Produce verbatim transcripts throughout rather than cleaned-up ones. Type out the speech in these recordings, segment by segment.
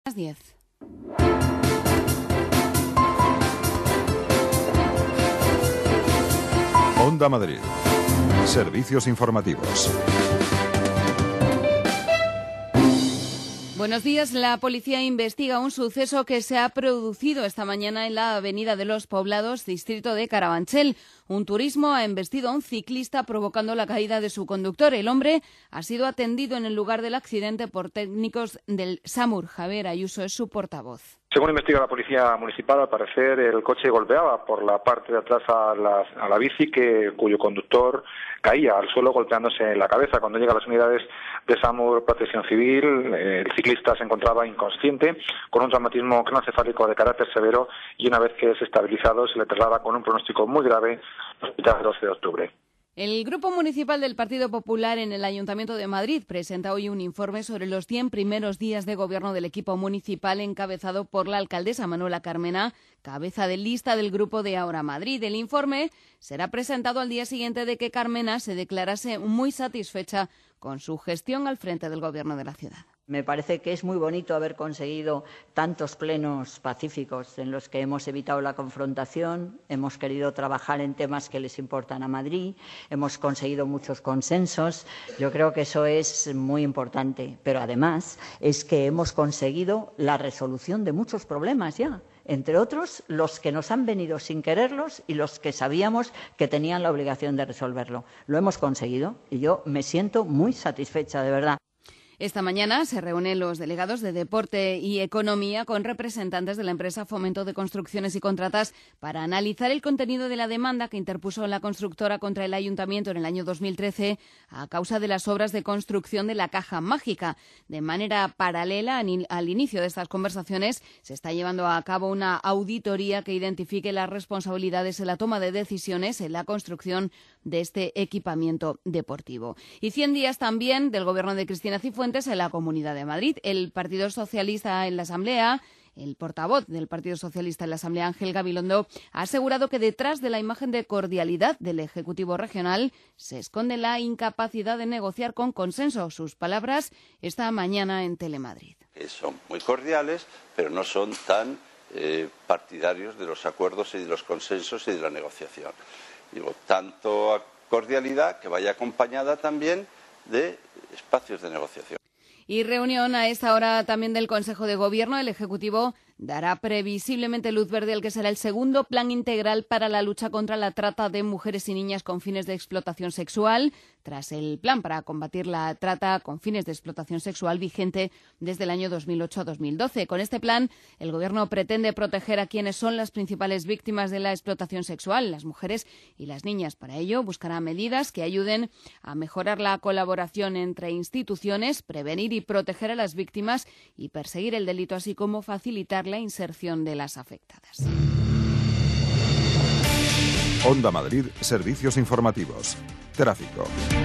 Las diez. Onda Madrid. Servicios informativos. Buenos días. La policía investiga un suceso que se ha producido esta mañana en la Avenida de los Poblados, distrito de Carabanchel. Un turismo ha embestido a un ciclista provocando la caída de su conductor. El hombre ha sido atendido en el lugar del accidente por técnicos del SAMUR. Javier Ayuso es su portavoz. Según investiga la policía municipal, al parecer el coche golpeaba por la parte de atrás a la, a la bici que, cuyo conductor caía al suelo golpeándose en la cabeza. Cuando llegan las unidades de SAMUR Protección Civil, el ciclista se encontraba inconsciente con un traumatismo craneoencefálico de carácter severo y una vez que es estabilizado se le traslada con un pronóstico muy grave al hospital doce de octubre. El Grupo Municipal del Partido Popular en el Ayuntamiento de Madrid presenta hoy un informe sobre los cien primeros días de gobierno del equipo municipal encabezado por la alcaldesa Manuela Carmena, cabeza de lista del Grupo de Ahora Madrid. El informe será presentado al día siguiente de que Carmena se declarase muy satisfecha con su gestión al frente del gobierno de la ciudad. Me parece que es muy bonito haber conseguido tantos plenos pacíficos en los que hemos evitado la confrontación, hemos querido trabajar en temas que les importan a Madrid, hemos conseguido muchos consensos. Yo creo que eso es muy importante, pero además es que hemos conseguido la resolución de muchos problemas ya. Entre otros, los que nos han venido sin quererlos y los que sabíamos que tenían la obligación de resolverlo. Lo hemos conseguido y yo me siento muy satisfecha, de verdad. Esta mañana se reúnen los delegados de Deporte y Economía con representantes de la empresa Fomento de Construcciones y Contratas para analizar el contenido de la demanda que interpuso la constructora contra el Ayuntamiento en el año dos mil trece a causa de las obras de construcción de la Caja Mágica. De manera paralela al inicio de estas conversaciones se está llevando a cabo una auditoría que identifique las responsabilidades en la toma de decisiones en la construcción de este equipamiento deportivo. Y cien días también del gobierno de Cristina Cifuentes en la Comunidad de Madrid. El Partido Socialista en la Asamblea, el portavoz del Partido Socialista en la Asamblea, Ángel Gabilondo, ha asegurado que detrás de la imagen de cordialidad del Ejecutivo regional se esconde la incapacidad de negociar con consenso. Sus palabras esta mañana en Telemadrid. Son muy cordiales, pero no son tan eh, partidarios de los acuerdos y de los consensos y de la negociación. Digo, tanto cordialidad que vaya acompañada también de espacios de negociación. Y reunión a esta hora también del Consejo de Gobierno. El Ejecutivo dará previsiblemente luz verde al que será el segundo plan integral para la lucha contra la trata de mujeres y niñas con fines de explotación sexual, tras el plan para combatir la trata con fines de explotación sexual vigente desde el año dos mil ocho a dos mil doce. Con este plan, el Gobierno pretende proteger a quienes son las principales víctimas de la explotación sexual, las mujeres y las niñas. Para ello, buscará medidas que ayuden a mejorar la colaboración entre instituciones, prevenir y proteger a las víctimas y perseguir el delito, así como facilitar la inserción de las afectadas. Onda Madrid, servicios informativos. Tráfico.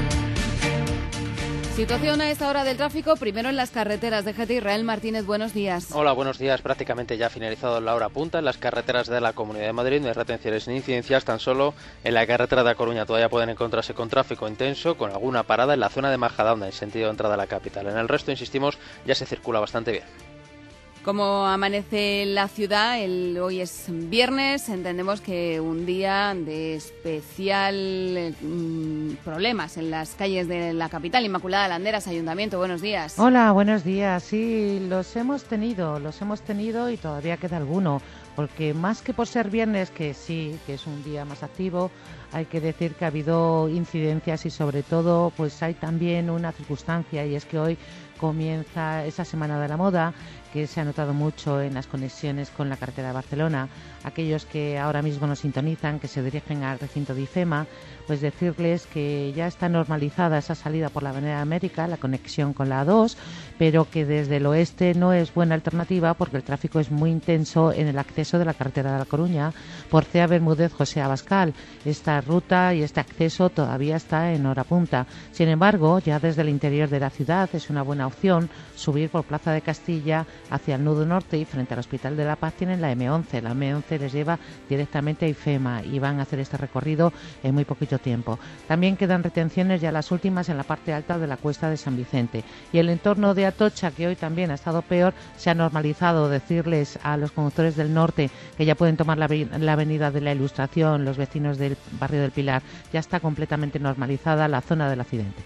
Situación a esta hora del tráfico, primero en las carreteras de G T. Israel Martínez, buenos días. Hola, buenos días. Prácticamente ya ha finalizado la hora punta en las carreteras de la Comunidad de Madrid. No hay retenciones ni incidencias, tan solo en la carretera de A Coruña todavía pueden encontrarse con tráfico intenso, con alguna parada en la zona de Majadahonda en sentido de entrada a la capital. En el resto, insistimos, ya se circula bastante bien. ¿Cómo amanece la ciudad? El, hoy es viernes, entendemos que un día de especial mmm, problemas en las calles de la capital. Inmaculada Landeras, Ayuntamiento, buenos días. Hola, buenos días. Sí, los hemos tenido, los hemos tenido y todavía queda alguno, porque más que por ser viernes, que sí, que es un día más activo, hay que decir que ha habido incidencias y sobre todo pues hay también una circunstancia, y es que hoy comienza esa Semana de la Moda, que se ha notado mucho en las conexiones con la carretera de Barcelona. Aquellos que ahora mismo nos sintonizan, que se dirigen al recinto de IFEMA, pues decirles que ya está normalizada esa salida por la Avenida América, la conexión con la A dos, pero que desde el oeste no es buena alternativa porque el tráfico es muy intenso en el acceso acceso de la carretera de La Coruña por Cea Bermúdez José Abascal. Esta ruta y este acceso todavía está en hora punta. Sin embargo, ya desde el interior de la ciudad es una buena opción subir por Plaza de Castilla hacia el nudo norte, y frente al Hospital de la Paz tienen la eme once. La eme once les lleva directamente a IFEMA y van a hacer este recorrido en muy poquito tiempo. También quedan retenciones, ya las últimas, en la parte alta de la Cuesta de San Vicente. Y el entorno de Atocha, que hoy también ha estado peor, se ha normalizado. Decirles a los conductores del norte que ya pueden tomar la, la avenida de la Ilustración, los vecinos del barrio del Pilar, ya está completamente normalizada la zona del accidente.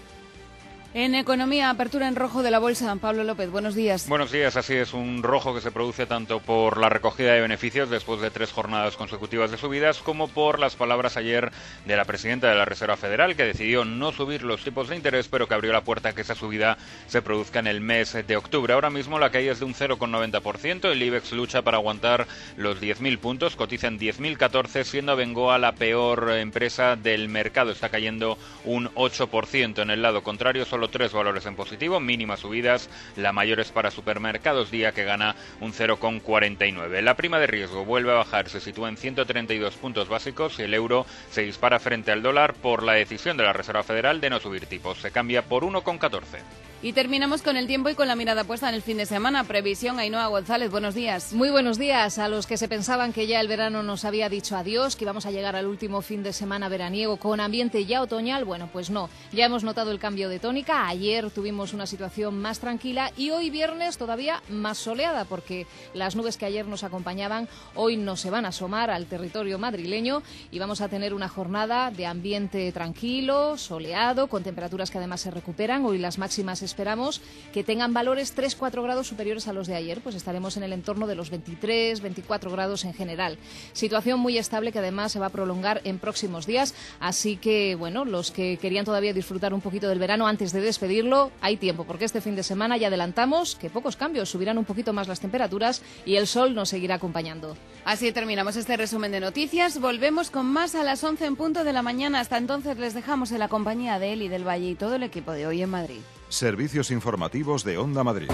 En economía, apertura en rojo de la bolsa. Pablo López, buenos días. Buenos días, así es, un rojo que se produce tanto por la recogida de beneficios después de tres jornadas consecutivas de subidas, como por las palabras ayer de la presidenta de la Reserva Federal, que decidió no subir los tipos de interés, pero que abrió la puerta a que esa subida se produzca en el mes de octubre. Ahora mismo la caída es de un cero coma noventa por ciento, el IBEX lucha para aguantar los diez mil puntos, cotiza en diez mil catorce, siendo Abengoa la peor empresa del mercado, está cayendo un ocho por ciento. En el lado contrario, solo tres valores en positivo, mínimas subidas, la mayor es para Supermercados Día, que gana un cero coma cuarenta y nueve. La prima de riesgo vuelve a bajar, se sitúa en ciento treinta y dos puntos básicos y el euro se dispara frente al dólar por la decisión de la Reserva Federal de no subir tipos, se cambia por uno coma catorce. Y terminamos con el tiempo y con la mirada puesta en el fin de semana. Previsión, Ainhoa González, buenos días. Muy buenos días. A los que se pensaban que ya el verano nos había dicho adiós, que íbamos a llegar al último fin de semana veraniego con ambiente ya otoñal, bueno, pues no. Ya hemos notado el cambio de tónica. Ayer tuvimos una situación más tranquila y hoy viernes todavía más soleada, porque las nubes que ayer nos acompañaban hoy no se van a asomar al territorio madrileño y vamos a tener una jornada de ambiente tranquilo, soleado, con temperaturas que además se recuperan. Hoy las máximas esperamos que tengan valores tres a cuatro grados superiores a los de ayer, pues estaremos en el entorno de los veintitrés, veinticuatro grados en general. Situación muy estable que además se va a prolongar en próximos días, así que, bueno, los que querían todavía disfrutar un poquito del verano antes de despedirlo, hay tiempo, porque este fin de semana ya adelantamos que pocos cambios, subirán un poquito más las temperaturas y el sol nos seguirá acompañando. Así terminamos este resumen de noticias. Volvemos con más a las once en punto de la mañana. Hasta entonces les dejamos en la compañía de Eli del Valle y todo el equipo de Hoy en Madrid. Servicios informativos de Onda Madrid.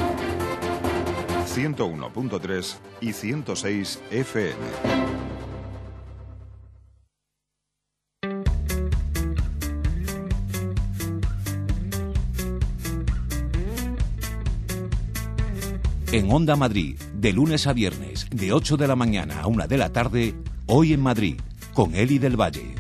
ciento uno punto tres y ciento seis F M. En Onda Madrid, de lunes a viernes, de ocho de la mañana a una de la tarde, Hoy en Madrid, con Eli del Valle.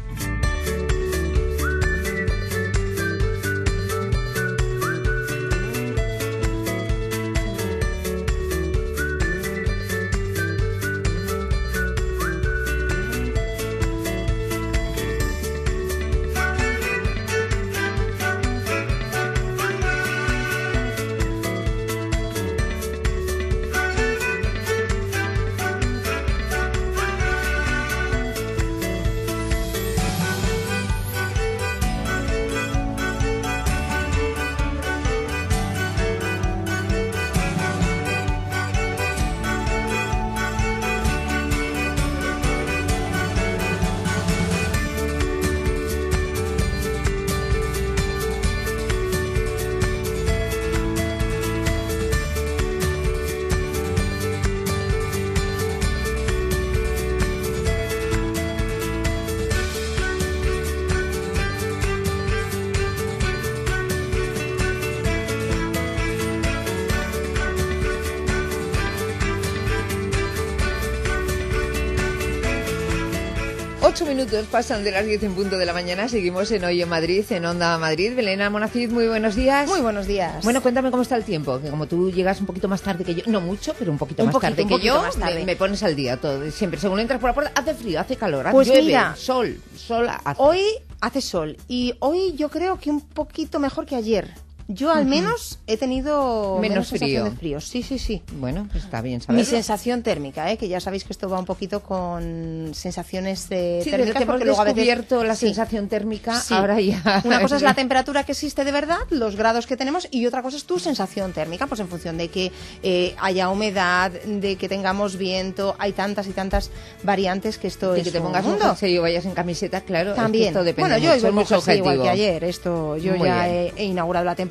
Ocho minutos pasan de las diez en punto de la mañana. Seguimos en Hoy en Madrid, en Onda Madrid. Belén Almonacid, muy buenos días. Muy buenos días. Bueno, cuéntame cómo está el tiempo, que como tú llegas un poquito más tarde que yo, no mucho, pero un poquito un más poquito, tarde un que yo, más tarde. Me, me pones al día todo. Siempre, según entras por la puerta, hace frío, hace calor, hace pues llueve, mira, sol, sol hace. Hoy hace sol y hoy yo creo que un poquito mejor que ayer. Yo al menos he tenido menos, menos frío. sensación de frío. Sí, sí, sí. Bueno, pues está bien saberlo. Mi sensación térmica, ¿eh? Que ya sabéis que esto va un poquito con sensaciones de sí, térmicas. Desde que porque hemos luego descubierto a veces... la sí. sensación térmica, sí. ahora ya... Una cosa es la temperatura que existe de verdad, los grados que tenemos, y otra cosa es tu sensación térmica, pues en función de que eh, haya humedad, de que tengamos viento, hay tantas y tantas variantes que esto de es que te un pongas mundo. un jersey o vayas en camiseta, claro. También. Es que esto depende bueno, yo mucho, iba es muy con jersey igual subjetivo. que ayer. Esto, yo Muy ya he, bien. he inaugurado la temporada.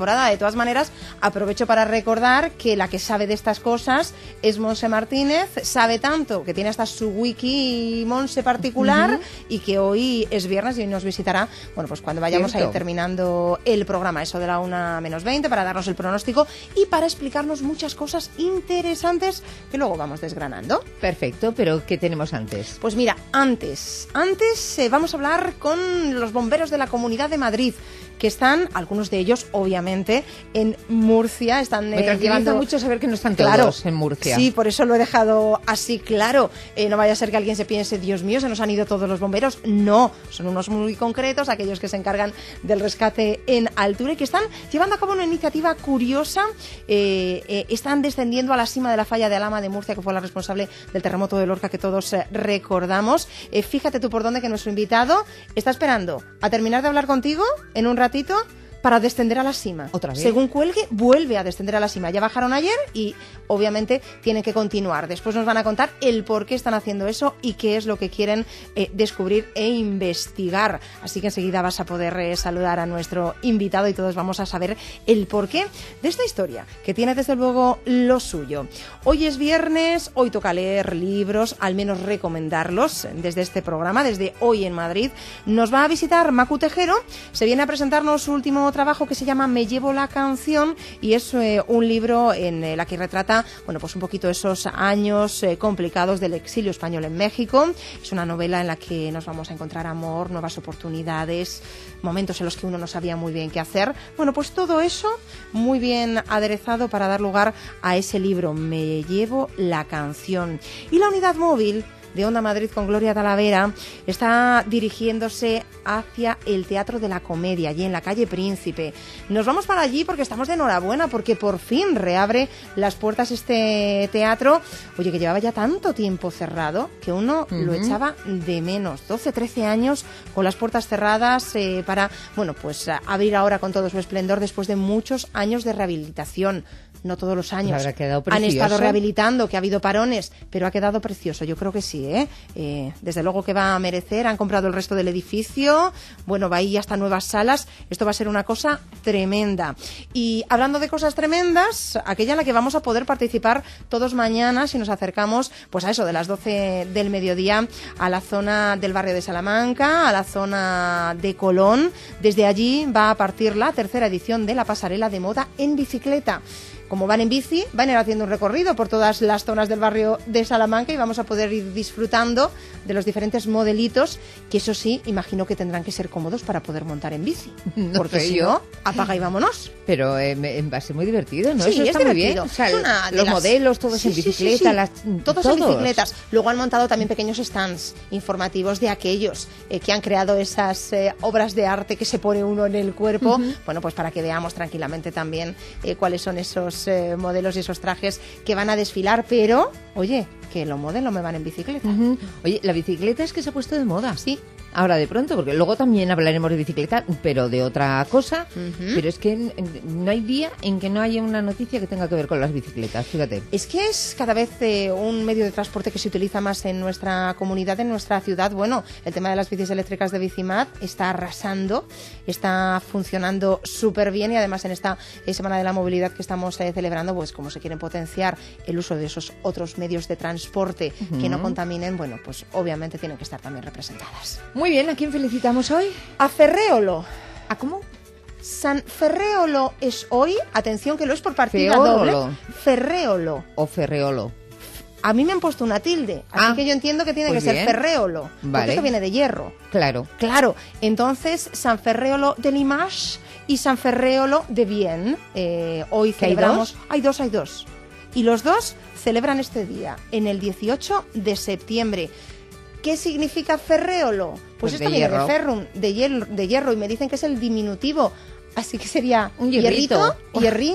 temporada. De todas maneras, aprovecho para recordar que la que sabe de estas cosas es Monse Martínez, sabe tanto que tiene hasta su wiki Monse particular uh-huh. y que hoy es viernes y hoy nos visitará, bueno, pues cuando vayamos Cierto. a ir terminando el programa, eso de la una menos veinte, para darnos el pronóstico y para explicarnos muchas cosas interesantes que luego vamos desgranando. Perfecto, pero ¿qué tenemos antes? Pues mira, antes, antes eh, vamos a hablar con los bomberos de la Comunidad de Madrid, que están, algunos de ellos, obviamente, en Murcia. Están Me eh, llevando mucho saber que no están todos claro, en Murcia. Sí, por eso lo he dejado así claro. Eh, no vaya a ser que alguien se piense, Dios mío, se nos han ido todos los bomberos. No, son unos muy concretos, aquellos que se encargan del rescate en altura y que están llevando a cabo una iniciativa curiosa. Eh, eh, están descendiendo a la cima de la falla de Alhama de Murcia, que fue la responsable del terremoto de Lorca que todos eh, recordamos. Eh, fíjate tú por dónde que nuestro invitado está esperando a terminar de hablar contigo en un ratito para descender a la cima. ¿Otra vez? Según cuelgue, vuelve a descender a la cima. Ya bajaron ayer y obviamente tienen que continuar. Después nos van a contar el por qué están haciendo eso y qué es lo que quieren eh, descubrir e investigar. Así que enseguida vas a poder eh, saludar a nuestro invitado y todos vamos a saber el porqué de esta historia, que tiene desde luego lo suyo. Hoy es viernes, hoy toca leer libros, al menos recomendarlos desde este programa, desde Hoy en Madrid. Nos va a visitar Macu Tejero, se viene a presentarnos su último trabajo que se llama Me llevo la canción y es eh, un libro en eh, la que retrata, bueno, pues un poquito esos años eh, complicados del exilio español en México. Es una novela en la que nos vamos a encontrar amor, nuevas oportunidades, momentos en los que uno no sabía muy bien qué hacer. Bueno, pues todo eso muy bien aderezado para dar lugar a ese libro, Me llevo la canción. Y la unidad móvil de Onda Madrid con Gloria Talavera está dirigiéndose hacia el Teatro de la Comedia, allí en la calle Príncipe. Nos vamos para allí porque estamos de enhorabuena, porque por fin reabre las puertas este teatro. Oye, que llevaba ya tanto tiempo cerrado que uno uh-huh. lo echaba de menos. doce, trece años con las puertas cerradas eh, para, bueno, pues abrir ahora con todo su esplendor después de muchos años de rehabilitación. No todos los años han estado rehabilitando, que ha habido parones, pero ha quedado precioso, yo creo que sí, ¿eh? Eh, desde luego que va a merecer, han comprado el resto del edificio, bueno, va ahí hasta nuevas salas, esto va a ser una cosa tremenda. Y hablando de cosas tremendas, aquella en la que vamos a poder participar todos mañana si nos acercamos, pues a eso, de las doce del mediodía a la zona del barrio de Salamanca, a la zona de Colón. Desde allí va a partir la tercera edición de la pasarela de moda en bicicleta. Como van en bici, van a ir haciendo un recorrido por todas las zonas del barrio de Salamanca y vamos a poder ir disfrutando de los diferentes modelitos, que eso sí, imagino que tendrán que ser cómodos para poder montar en bici. No porque si no, apaga y vámonos. Pero eh, va a ser muy divertido, ¿no? Sí, eso es está divertido. Muy bien. O sea, Una los las... modelos, todos sí, en bicicleta. Sí, sí, sí. Las... Todos, todos en bicicletas. Luego han montado también pequeños stands informativos de aquellos eh, que han creado esas eh, obras de arte que se pone uno en el cuerpo. Uh-huh. Bueno, pues para que veamos tranquilamente también eh, cuáles son esos Eh, modelos y esos trajes que van a desfilar, pero, oye, que los modelos me van en bicicleta. Uh-huh. Oye, la bicicleta es que se ha puesto de moda. Sí. Ahora de pronto, porque luego también hablaremos de bicicleta, pero de otra cosa. Uh-huh. Pero es que no hay día en que no haya una noticia que tenga que ver con las bicicletas, fíjate. Es que es cada vez eh, un medio de transporte que se utiliza más en nuestra comunidad, en nuestra ciudad. Bueno, el tema de las bicis eléctricas de Bicimad está arrasando, está funcionando súper bien y además en esta eh, Semana de la Movilidad que estamos eh, celebrando, pues como se quieren potenciar el uso de esos otros medios de transporte uh-huh. que no contaminen, bueno, pues obviamente tienen que estar también representadas. Muy bien, ¿a quién felicitamos hoy? A Ferréolo. ¿A cómo? San Ferréolo es hoy, atención que lo es por partida Feóolo. doble. Ferréolo. O Ferréolo. A mí me han puesto una tilde, así ah, que yo entiendo que tiene pues que bien. ser Ferréolo. Vale. Porque esto viene de hierro. Claro. Claro, entonces San Ferréolo de Limache y San Ferréolo de Vienne. Eh, hoy celebramos... ¿Hay dos? Hay dos, hay dos. Y los dos celebran este día, en el dieciocho de septiembre. ¿Qué significa Ferréolo? Pues, pues esto viene de ferrum, de hierro, de hierro, y me dicen que es el diminutivo. Así que sería un hierrito, hierrito, hierrín,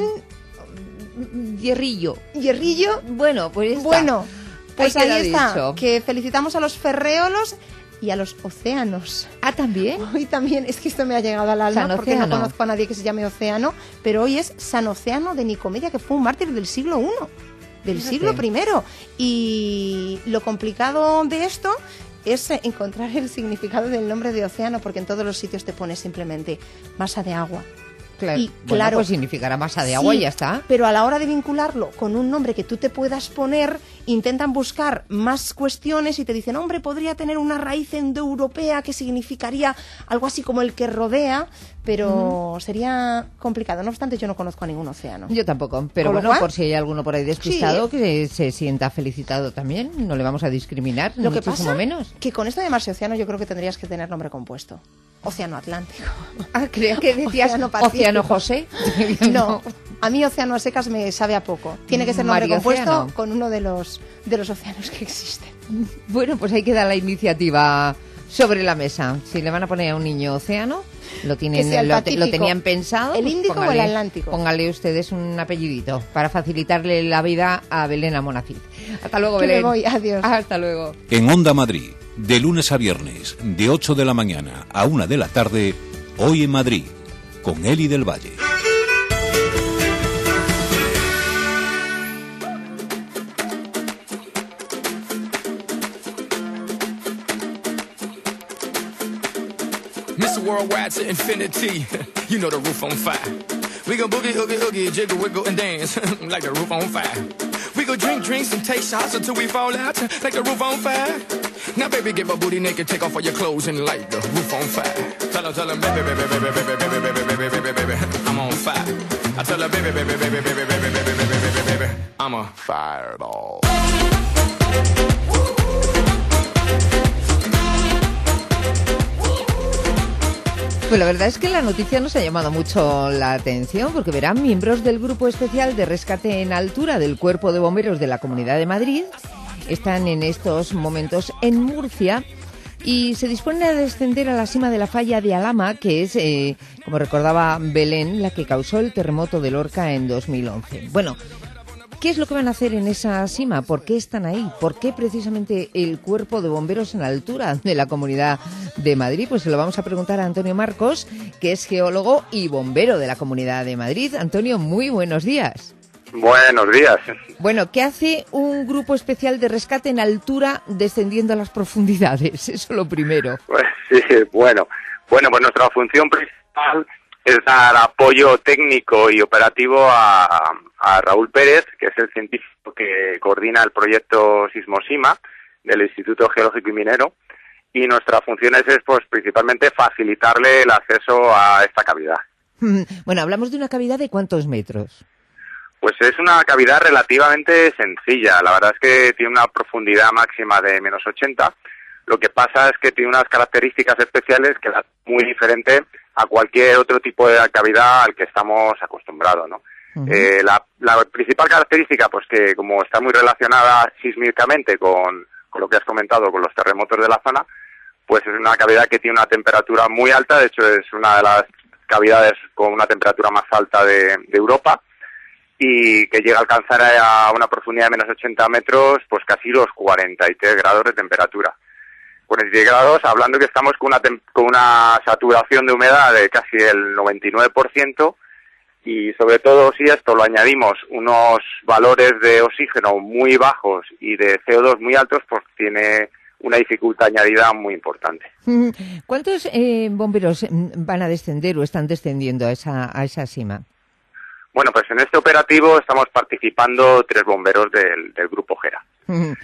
hierrillo. Hierrillo. Bueno, pues está. Bueno, pues ahí, ahí está. Dicho. Que felicitamos a los ferréolos y a los océanos. Ah, ¿también? Hoy también, es que esto me ha llegado al alma San porque Océano. no conozco a nadie que se llame Océano, pero hoy es San Océano de Nicomedia, que fue un mártir del siglo primero. Del Fíjate. siglo primero. Y lo complicado de esto es encontrar el significado del nombre de océano, porque en todos los sitios te pone simplemente masa de agua. Claro. Y bueno, claro, pues significará masa de agua sí, y ya está. Pero a la hora de vincularlo con un nombre que tú te puedas poner, intentan buscar más cuestiones y te dicen, hombre, podría tener una raíz indoeuropea que significaría algo así como el que rodea, pero mm. sería complicado. No obstante, yo no conozco a ningún océano. Yo tampoco, pero bueno, cual, por si hay alguno por ahí despistado, sí, que se sienta felicitado también, no le vamos a discriminar, Lo que muchísimo pasa menos. Que con esto de marse océano yo creo que tendrías que tener nombre compuesto. Océano Atlántico. Ah, creo que decías Océano, Océano José. No, a mí Océano a secas me sabe a poco. Tiene que ser nombre Mario compuesto Océano. Con uno de los de los océanos que existen. Bueno, pues ahí queda la iniciativa sobre la mesa. Si le van a poner a un niño Océano, lo tienen, lo, lo tenían pensado. ¿El pues Índico póngale, o el Atlántico? Póngale ustedes un apellidito para facilitarle la vida a Belén Amonacid. Hasta luego, que Belén. Me voy, adiós. Hasta luego. En Onda Madrid, de lunes a viernes, de ocho de la mañana a una de la tarde, Hoy en Madrid, con Eli del Valle. Mister Worldwide to infinity, you know the roof on fire. We go boogie, oogie, oogie, jiggle, wiggle, and dance like the roof on fire. We go drink drinks and take shots until we fall out like the roof on fire. Now baby, get my booty naked, take off all your clothes and light the roof on fire. Tell her, tell her, baby, baby, baby, baby, baby, baby, baby, baby, baby, I'm on fire. I tell her, baby, baby, baby, baby, baby, baby, baby, baby, baby, I'm a fireball. Pues la verdad es que la noticia nos ha llamado mucho la atención porque verán, miembros del Grupo Especial de Rescate en Altura del Cuerpo de Bomberos de la Comunidad de Madrid están en estos momentos en Murcia y se disponen a descender a la cima de la falla de Alhama, que es, eh, como recordaba Belén, la que causó el terremoto de Lorca en dos mil once. Bueno, ¿qué es lo que van a hacer en esa cima? ¿Por qué están ahí? ¿Por qué precisamente el Cuerpo de Bomberos en Altura de la Comunidad de Madrid? Pues se lo vamos a preguntar a Antonio Marcos, que es geólogo y bombero de la Comunidad de Madrid. Antonio, muy buenos días. Buenos días. Bueno, ¿qué hace un grupo especial de rescate en altura descendiendo a las profundidades? Eso lo primero. Pues sí, bueno, bueno, pues nuestra función principal es dar apoyo técnico y operativo a, a Raúl Pérez, que es el científico que coordina el proyecto Sismosima del Instituto Geológico y Minero, y nuestra función es, es pues principalmente facilitarle el acceso a esta cavidad. Bueno, hablamos de una cavidad de ¿cuántos metros? Pues es una cavidad relativamente sencilla. La verdad es que tiene una profundidad máxima de menos ochenta. Lo que pasa es que tiene unas características especiales que la hacen muy diferente a cualquier otro tipo de cavidad al que estamos acostumbrados, ¿no? Uh-huh. Eh, la, la principal característica, pues que como está muy relacionada sísmicamente con, con lo que has comentado, con los terremotos de la zona, pues es una cavidad que tiene una temperatura muy alta. De hecho, es una de las cavidades con una temperatura más alta de, de Europa, y que llega a alcanzar a una profundidad de menos ochenta metros, pues casi los cuarenta y tres grados de temperatura. cuarenta y tres grados, hablando que estamos con una, con una saturación de humedad de casi el noventa y nueve por ciento, y sobre todo si esto lo añadimos unos valores de oxígeno muy bajos y de C O dos muy altos, pues tiene una dificultad añadida muy importante. ¿Cuántos eh, bomberos van a descender o están descendiendo a esa, a esa cima? Bueno, pues en este operativo estamos participando tres bomberos del, del Grupo Gera. Uh-huh.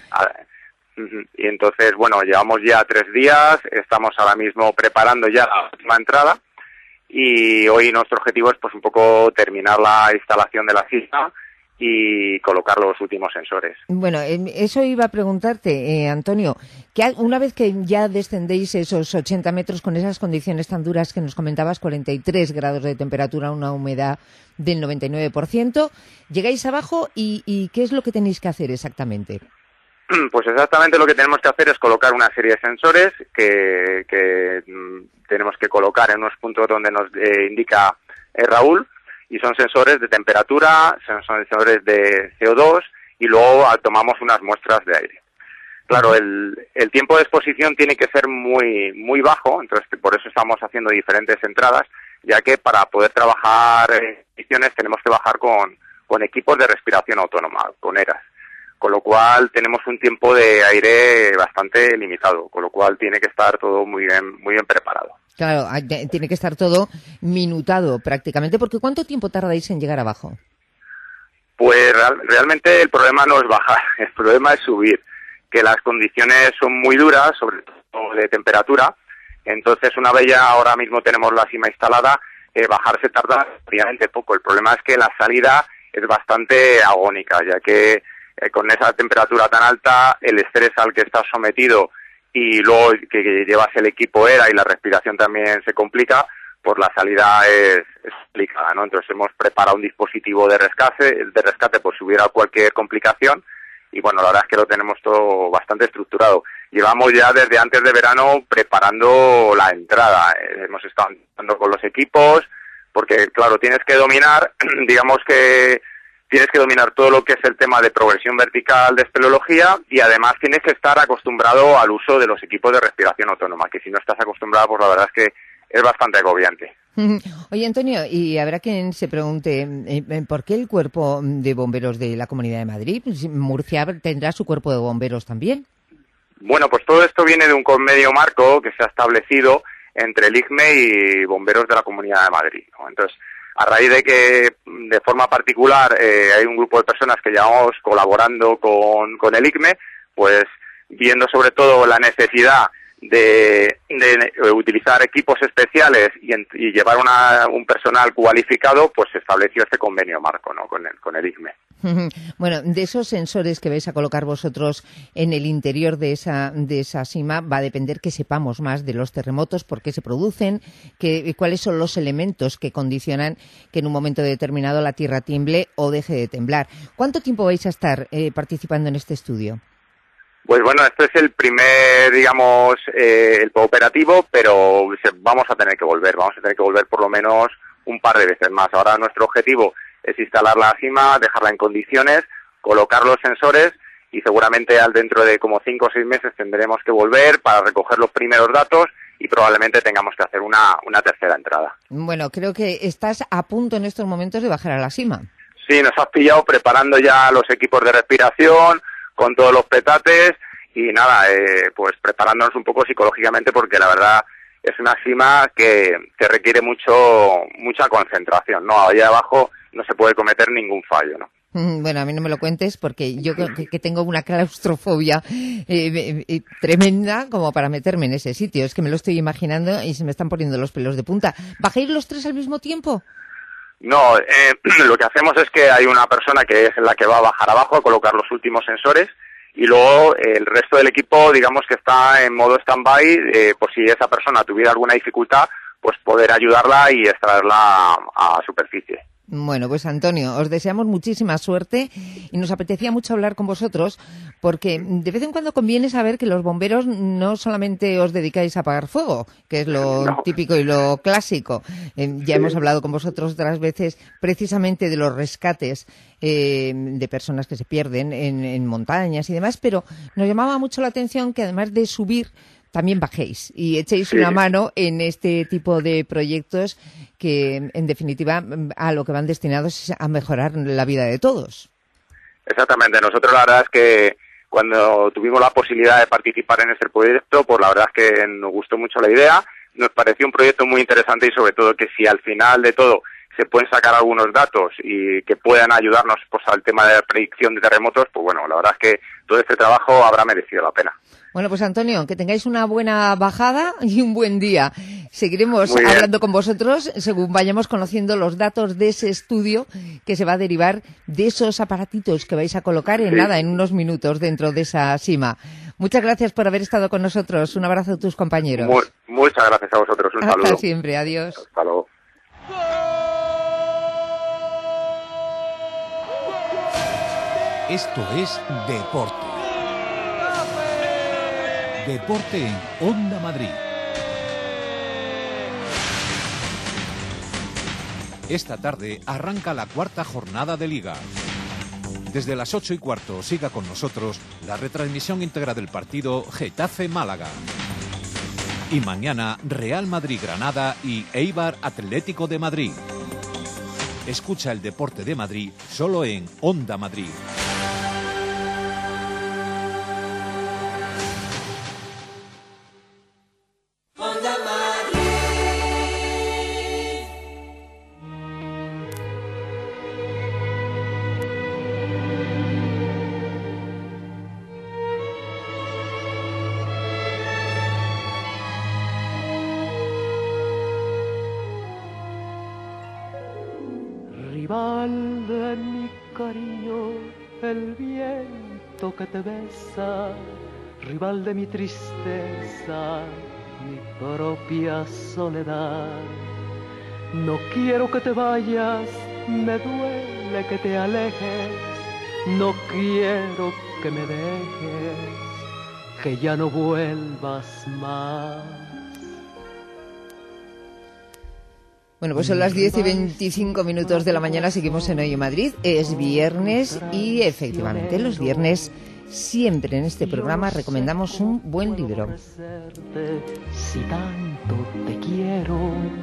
Y entonces, bueno, llevamos ya tres días, estamos ahora mismo preparando ya la última entrada, y hoy nuestro objetivo es pues un poco terminar la instalación de la cima y colocar los últimos sensores. Bueno, eso iba a preguntarte, eh, Antonio, que una vez que ya descendéis esos ochenta metros con esas condiciones tan duras que nos comentabas, cuarenta y tres grados de temperatura, una humedad del noventa y nueve por ciento, llegáis abajo y, y ¿qué es lo que tenéis que hacer exactamente? Pues exactamente lo que tenemos que hacer es colocar una serie de sensores que, que tenemos que colocar en unos puntos donde nos eh, indica eh, Raúl, y son sensores de temperatura, son sensores de C O dos, y luego tomamos unas muestras de aire. Claro, el, el tiempo de exposición tiene que ser muy muy bajo, entonces por eso estamos haciendo diferentes entradas, ya que para poder trabajar en condiciones tenemos que bajar con, con equipos de respiración autónoma, con ERAS, con lo cual tenemos un tiempo de aire bastante limitado, con lo cual tiene que estar todo muy bien, muy bien preparado. Claro, tiene que estar todo minutado prácticamente, porque ¿cuánto tiempo tardáis en llegar abajo? Pues real, realmente el problema no es bajar, el problema es subir, que las condiciones son muy duras, sobre todo de temperatura, entonces una vez ya ahora mismo tenemos la cima instalada, eh, bajar se tarda obviamente poco. El problema es que la salida es bastante agónica, ya que eh, con esa temperatura tan alta, el estrés al que estás sometido y luego que, que llevas el equipo ERA y la respiración también se complica, pues la salida es, es complicada, ¿no? Entonces hemos preparado un dispositivo de rescate, de rescate por si hubiera cualquier complicación y bueno, la verdad es que lo tenemos todo bastante estructurado. Llevamos ya desde antes de verano preparando la entrada, eh, hemos estado entrando con los equipos, porque claro, tienes que dominar, digamos que tienes que dominar todo lo que es el tema de progresión vertical de espeleología y además tienes que estar acostumbrado al uso de los equipos de respiración autónoma, que si no estás acostumbrado, pues la verdad es que es bastante agobiante. Oye, Antonio, y habrá quien se pregunte, eh, ¿por qué el cuerpo de bomberos de la Comunidad de Madrid? ¿Murcia tendrá su cuerpo de bomberos también? Bueno, pues todo esto viene de un convenio marco que se ha establecido entre el I C M E y bomberos de la Comunidad de Madrid, ¿no? Entonces, a raíz de que de forma particular eh, hay un grupo de personas que llevamos colaborando con, con el I C M E, pues viendo sobre todo la necesidad de, de utilizar equipos especiales y, en, y llevar una, un personal cualificado, pues se estableció este convenio marco, ¿no? con el, con el I C M E. Bueno, de esos sensores que vais a colocar vosotros en el interior de esa de esa sima va a depender que sepamos más de los terremotos, por qué se producen, que, cuáles son los elementos que condicionan que en un momento determinado la tierra tiemble o deje de temblar. ¿Cuánto tiempo vais a estar eh, participando en este estudio? Pues bueno, este es el primer, digamos, eh, el operativo, pero vamos a tener que volver, vamos a tener que volver por lo menos un par de veces más. Ahora nuestro objetivo es instalar la cima, dejarla en condiciones, colocar los sensores y seguramente al dentro de como cinco o seis meses tendremos que volver para recoger los primeros datos y probablemente tengamos que hacer una, una tercera entrada. Bueno, creo que estás a punto en estos momentos de bajar a la cima. Sí, nos has pillado preparando ya los equipos de respiración, con todos los petates y nada, eh, pues preparándonos un poco psicológicamente porque la verdad es una cima que, que requiere mucho mucha concentración, ¿no? Allá abajo no se puede cometer ningún fallo, ¿no? Bueno, a mí no me lo cuentes porque yo que, que tengo una claustrofobia eh, eh, tremenda como para meterme en ese sitio. Es que me lo estoy imaginando y se me están poniendo los pelos de punta. ¿Bajáis los tres al mismo tiempo? No, eh, lo que hacemos es que hay una persona que es la que va a bajar abajo a colocar los últimos sensores y luego eh, el resto del equipo, digamos que está en modo stand-by, eh, por si esa persona tuviera alguna dificultad, pues poder ayudarla y extraerla a, a superficie. Bueno, pues Antonio, os deseamos muchísima suerte y nos apetecía mucho hablar con vosotros porque de vez en cuando conviene saber que los bomberos no solamente os dedicáis a apagar fuego, que es lo no. típico y lo clásico. Eh, ya sí. hemos hablado con vosotros otras veces precisamente de los rescates eh, de personas que se pierden en, en montañas y demás, pero nos llamaba mucho la atención que además de subir, también bajéis y echéis sí. una mano en este tipo de proyectos que, en definitiva, a lo que van destinados es a mejorar la vida de todos. Exactamente. Nosotros la verdad es que cuando tuvimos la posibilidad de participar en este proyecto, pues la verdad es que nos gustó mucho la idea, nos pareció un proyecto muy interesante y sobre todo que si al final de todo se pueden sacar algunos datos y que puedan ayudarnos pues al tema de la predicción de terremotos, pues bueno, la verdad es que todo este trabajo habrá merecido la pena. Bueno, pues Antonio, que tengáis una buena bajada y un buen día. Seguiremos hablando con vosotros según vayamos conociendo los datos de ese estudio que se va a derivar de esos aparatitos que vais a colocar en sí. nada, en unos minutos dentro de esa cima. Muchas gracias por haber estado con nosotros. Un abrazo a tus compañeros. Muy, muchas gracias a vosotros. Un Hasta saludo. Hasta siempre. Adiós. Hasta luego. Esto es Deporte. Deporte en Onda Madrid. Esta tarde arranca la cuarta jornada de Liga. Desde las ocho y cuarto siga con nosotros la retransmisión íntegra del partido Getafe-Málaga. Y mañana Real Madrid-Granada y Eibar Atlético de Madrid. Escucha el Deporte de Madrid solo en Onda Madrid. Onda Madrid. rival de mi cariño, el viento que te besa, rival de mi tristeza, mi propia soledad. No quiero que te vayas, me duele que te alejes, no quiero que me dejes, que ya no vuelvas más. Bueno, pues son las diez y veinticinco minutos de la mañana, seguimos en Hoy en Madrid, es viernes y efectivamente los viernes siempre en este programa recomendamos un buen libro. Si tanto te quiero.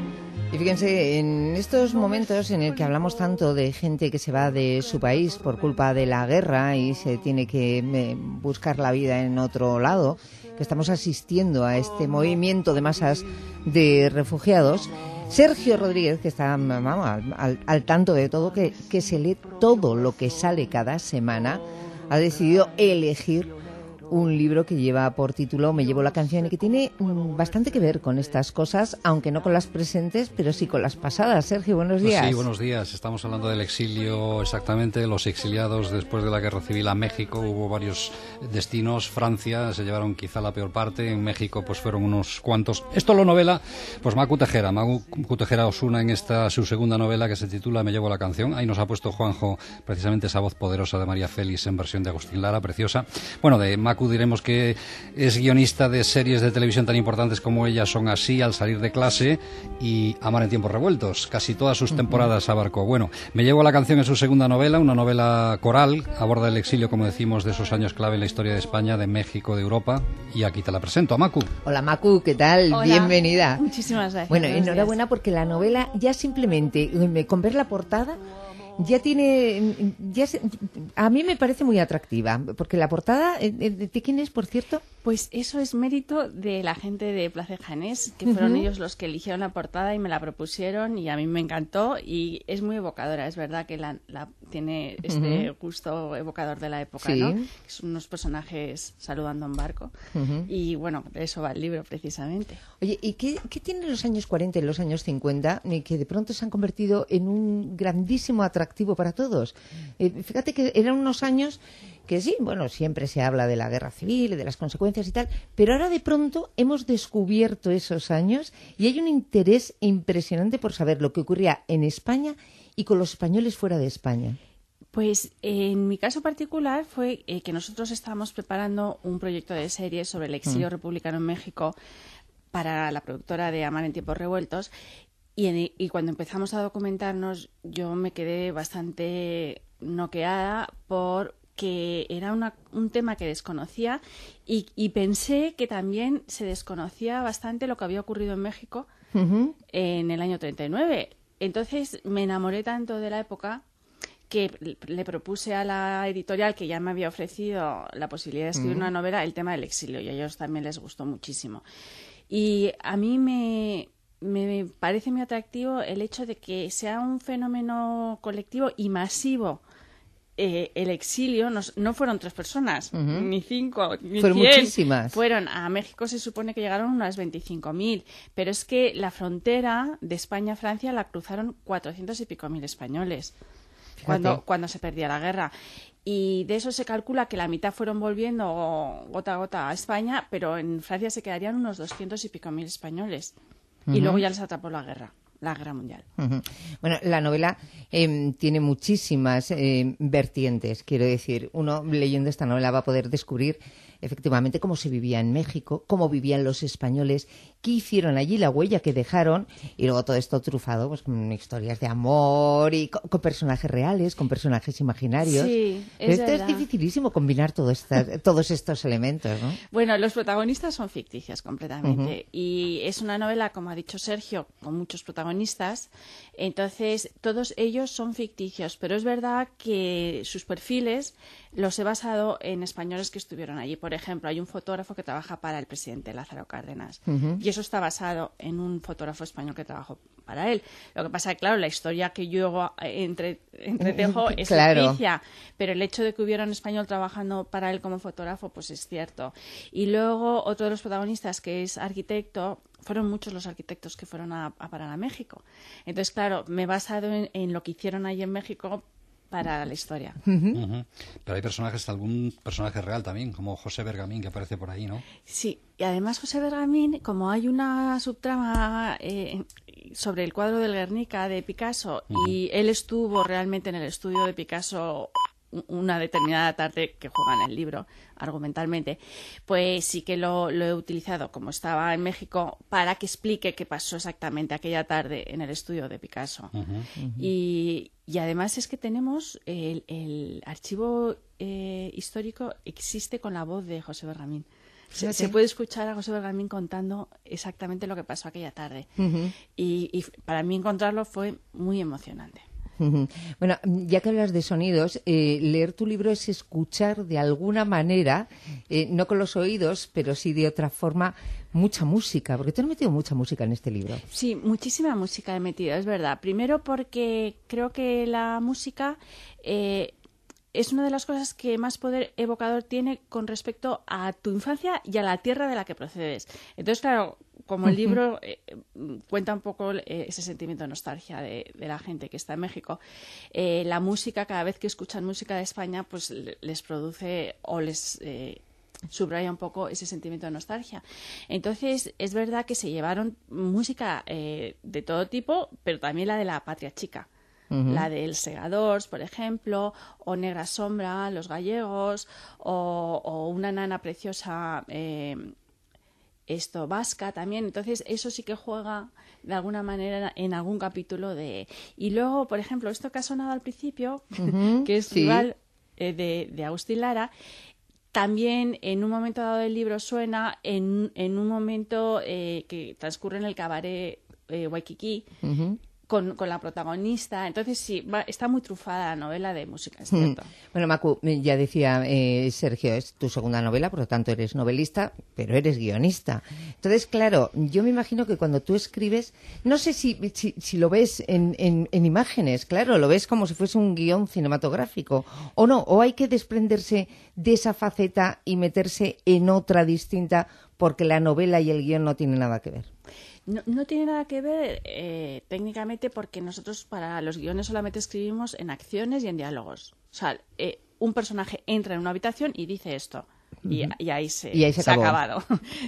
Y fíjense, en estos momentos en el que hablamos tanto de gente que se va de su país por culpa de la guerra y se tiene que eh, buscar la vida en otro lado, que estamos asistiendo a este movimiento de masas de refugiados, Sergio Rodríguez, que está vamos, al, al tanto de todo, que, que se lee todo lo que sale cada semana, ha decidido elegir un libro que lleva por título Me llevo la canción y que tiene mm, bastante que ver con estas cosas, aunque no con las presentes, pero sí con las pasadas. Sergio, buenos días. Pues sí, buenos días. Estamos hablando del exilio, exactamente, los exiliados después de la Guerra Civil a México. Hubo varios destinos. Francia se llevaron quizá la peor parte, en México pues fueron unos cuantos. Esto lo novela pues Macu Tejera. Macu Tejera Osuna en esta su segunda novela que se titula Me llevo la canción. Ahí nos ha puesto Juanjo precisamente esa voz poderosa de María Félix en versión de Agustín Lara, preciosa. Bueno, de Macu diremos que es guionista de series de televisión tan importantes como Ellas son así, Al salir de clase y Amar en tiempos revueltos. Casi todas sus temporadas abarcó. Bueno, Me llevo la canción en su segunda novela, una novela coral, aborda el exilio, como decimos, de esos años clave en la historia de España, de México, de Europa, y aquí te la presento, a Macu. Hola Macu, ¿qué tal? Hola. Bienvenida. Muchísimas gracias. Bueno, enhorabuena porque la novela ya simplemente, con ver la portada, ya tiene, ya se, a mí me parece muy atractiva, porque la portada, ¿de quién es, por cierto? Pues eso es mérito de la gente de Plaza Janés, que fueron uh-huh. ellos los que eligieron la portada y me la propusieron y a mí me encantó y es muy evocadora, es verdad que la, la tiene este uh-huh. gusto evocador de la época, sí. ¿no? Que son unos personajes saludando en barco uh-huh. y bueno, de eso va el libro precisamente. Oye, ¿y qué, qué tienen los años cuarenta y los años cincuenta que de pronto se han convertido en un grandísimo atractivo para todos? Eh, fíjate que eran unos años que sí, bueno, siempre se habla de la guerra civil y de las consecuencias y tal, pero ahora de pronto hemos descubierto esos años y hay un interés impresionante por saber lo que ocurría en España y con los españoles fuera de España. Pues en mi caso particular fue eh, que nosotros estábamos preparando un proyecto de serie sobre el exilio mm. republicano en México para la productora de Amar en tiempos revueltos y, en, y cuando empezamos a documentarnos yo me quedé bastante noqueada por que era una, un tema que desconocía y, y pensé que también se desconocía bastante lo que había ocurrido en México uh-huh. en el año treinta y nueve. Entonces me enamoré tanto de la época que le propuse a la editorial, que ya me había ofrecido la posibilidad de escribir uh-huh. una novela, el tema del exilio, y a ellos también les gustó muchísimo. Y a mí me... me parece muy atractivo el hecho de que sea un fenómeno colectivo y masivo. Eh, el exilio no, no fueron tres personas, uh-huh. ni cinco, ni fueron cien. Muchísimas. Fueron a México, se supone que llegaron unas veinticinco mil, pero es que la frontera de España a Francia la cruzaron cuatrocientos y pico mil españoles cuando, cuando se perdía la guerra. Y de eso se calcula que la mitad fueron volviendo gota a gota a España, pero en Francia se quedarían unos doscientos y pico mil españoles. Uh-huh. Y luego ya les atrapó la guerra. La Guerra Mundial. Uh-huh. Bueno, la novela eh, tiene muchísimas eh, vertientes, quiero decir. Uno, leyendo esta novela, va a poder descubrir efectivamente cómo se vivía en México, cómo vivían los españoles, qué hicieron allí, la huella que dejaron, y luego todo esto trufado pues con historias de amor y con, con personajes reales, con personajes imaginarios. Sí, es Esto verdad. Es dificilísimo combinar todo esta, todos estos elementos, ¿no? Bueno, los protagonistas son ficticios completamente, uh-huh. y es una novela, como ha dicho Sergio, con muchos protagonistas, entonces todos ellos son ficticios, pero es verdad que sus perfiles los he basado en españoles que estuvieron allí. Por ejemplo, hay un fotógrafo que trabaja para el presidente Lázaro Cárdenas, uh-huh. y eso está basado en un fotógrafo español que trabajó para él. Lo que pasa es que, claro, la historia que yo entre, entretejo es claro. ficticia, pero el hecho de que hubiera un español trabajando para él como fotógrafo, pues es cierto. Y luego otro de los protagonistas, que es arquitecto, fueron muchos los arquitectos que fueron a, a parar a México. Entonces, claro, me he basado en, en lo que hicieron ahí en México para la historia. Uh-huh. Uh-huh. Pero hay personajes, algún personaje real también, como José Bergamín, que aparece por ahí, ¿no? Sí, y además José Bergamín, como hay una subtrama eh, sobre el cuadro del Guernica de Picasso, uh-huh. y él estuvo realmente en el estudio de Picasso una determinada tarde que juega en el libro argumentalmente, pues sí que lo, lo he utilizado como estaba en México para que explique qué pasó exactamente aquella tarde en el estudio de Picasso. Uh-huh, uh-huh. Y, y además es que tenemos el, el archivo eh, histórico existe con la voz de José Bergamín. Se, se puede escuchar a José Bergamín contando exactamente lo que pasó aquella tarde. Uh-huh. y, y para mí encontrarlo fue muy emocionante. Bueno, ya que hablas de sonidos, eh, leer tu libro es escuchar de alguna manera, eh, no con los oídos, pero sí de otra forma, mucha música, porque tú has metido mucha música en este libro. Sí, muchísima música he metido, es verdad. Primero porque creo que la música eh, es una de las cosas que más poder evocador tiene con respecto a tu infancia y a la tierra de la que procedes. Entonces, claro, como el libro eh, cuenta un poco eh, ese sentimiento de nostalgia de, de la gente que está en México, eh, la música, cada vez que escuchan música de España, pues les produce o les eh, subraya un poco ese sentimiento de nostalgia. Entonces, es verdad que se llevaron música eh, de todo tipo, pero también la de la patria chica. Uh-huh. La del Segadors, por ejemplo, o Negra Sombra, Los Gallegos, o, o Una nana preciosa... Eh, esto vasca también, entonces eso sí que juega de alguna manera en algún capítulo de... Y luego, por ejemplo, esto que ha sonado al principio, uh-huh, que es rival sí. eh, de, de Agustín Lara, también en un momento dado del libro suena en, en un momento eh, que transcurre en el cabaret eh, Waikiki, uh-huh. Con, con la protagonista. Entonces, sí, va, está muy trufada la novela de música, es cierto. Mm. Bueno, Macu, ya decía eh, Sergio, es tu segunda novela, por lo tanto eres novelista, pero eres guionista. Entonces, claro, yo me imagino que cuando tú escribes, no sé si, si, si lo ves en, en, en imágenes, claro, lo ves como si fuese un guión cinematográfico, o no, o hay que desprenderse de esa faceta y meterse en otra distinta porque la novela y el guión no tienen nada que ver. No, no tiene nada que ver eh, técnicamente porque nosotros para los guiones solamente escribimos en acciones y en diálogos. O sea, eh, un personaje entra en una habitación y dice esto. Uh-huh. y, y ahí se, y ahí se, se ha acabado.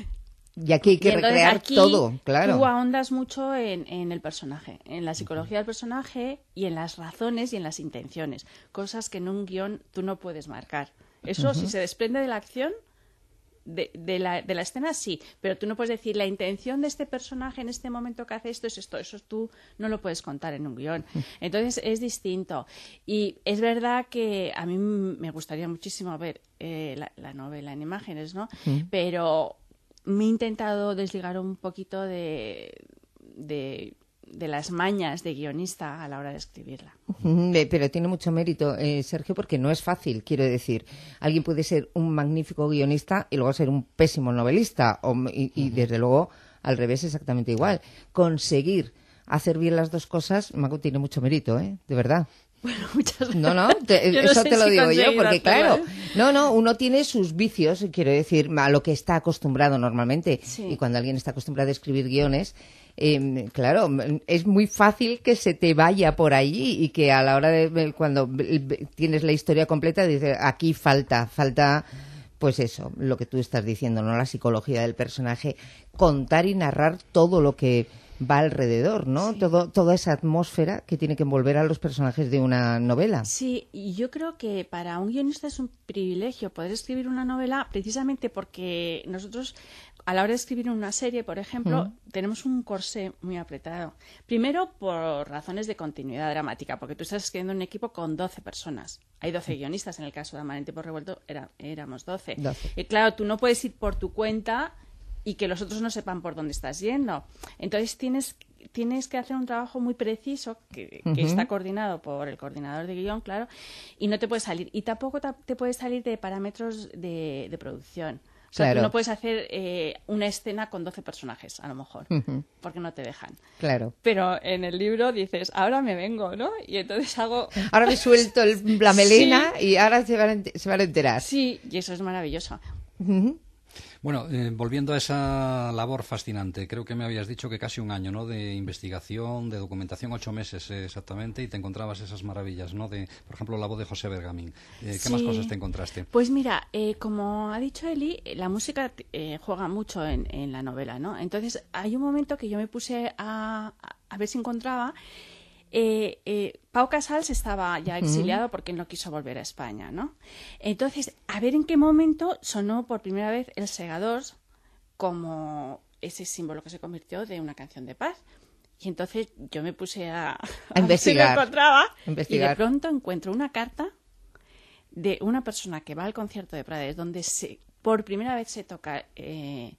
Y aquí hay que recrear aquí todo, claro. Tú ahondas mucho en, en el personaje, en la psicología del personaje y en las razones y en las intenciones. Cosas que en un guión tú no puedes marcar. Eso, uh-huh. si se desprende de la acción... De, de, la, de la escena sí, pero tú no puedes decir la intención de este personaje en este momento que hace esto es esto, eso tú no lo puedes contar en un guión. Entonces es distinto y es verdad que a mí me gustaría muchísimo ver eh, la, la novela en imágenes, ¿no? Sí. Pero me he intentado desligar un poquito de, de de las mañas de guionista a la hora de escribirla. Pero tiene mucho mérito, eh, Sergio, porque no es fácil, quiero decir. Alguien puede ser un magnífico guionista y luego ser un pésimo novelista, o, y, y desde luego al revés exactamente igual. Conseguir hacer bien las dos cosas, Macu, tiene mucho mérito, ¿eh? De verdad. Bueno, muchas gracias. No, no, te, no eso te lo si digo yo, porque claro, ¿eh? no, no, uno tiene sus vicios, quiero decir, a lo que está acostumbrado normalmente. Sí. Y cuando alguien está acostumbrado a escribir guiones, eh, claro, es muy fácil que se te vaya por allí y que a la hora de, cuando tienes la historia completa, dices, aquí falta, falta... Pues eso, lo que tú estás diciendo, ¿no? La psicología del personaje, contar y narrar todo lo que va alrededor, ¿no? Sí. Todo, toda esa atmósfera que tiene que envolver a los personajes de una novela. Sí, y yo creo que para un guionista es un privilegio poder escribir una novela precisamente porque nosotros, a la hora de escribir una serie, por ejemplo, mm. tenemos un corsé muy apretado. Primero, por razones de continuidad dramática, porque tú estás escribiendo un equipo con doce personas. Hay doce guionistas, en el caso de Amar en tiempo revuelto era, éramos doce. doce. Y claro, tú no puedes ir por tu cuenta y que los otros no sepan por dónde estás yendo. Entonces tienes, tienes que hacer un trabajo muy preciso que, uh-huh. que está coordinado por el coordinador de guión, claro, y no te puedes salir. Y tampoco te puedes salir de parámetros de, de producción. O sea, claro. Tú no puedes hacer eh, una escena con doce personajes, a lo mejor, uh-huh. porque no te dejan. Claro. Pero en el libro dices, ahora me vengo, ¿no? Y entonces hago... Ahora me suelto el, la melena sí. y ahora se van, se van a enterar. Sí, y eso es maravilloso. Uh-huh. Bueno, eh, volviendo a esa labor fascinante, creo que me habías dicho que casi un año, ¿no?, de investigación, de documentación, ocho meses eh, exactamente, y te encontrabas esas maravillas, ¿no?, de, por ejemplo, la voz de José Bergamín. Eh, ¿Qué Sí. más cosas te encontraste? Pues mira, eh, como ha dicho Eli, la música eh, juega mucho en, en la novela, ¿no? Entonces, hay un momento que yo me puse a, a ver si encontraba. Eh, eh, Pau Casals estaba ya exiliado Ujú. porque no quiso volver a España, ¿no? Entonces, a ver en qué momento sonó por primera vez El Segadors como ese símbolo que se convirtió de una canción de paz. Y entonces yo me puse a, a, A investigar. ver si lo encontraba, Investigar. y de pronto encuentro una carta de una persona que va al concierto de Prades donde se, por primera vez se toca... Eh,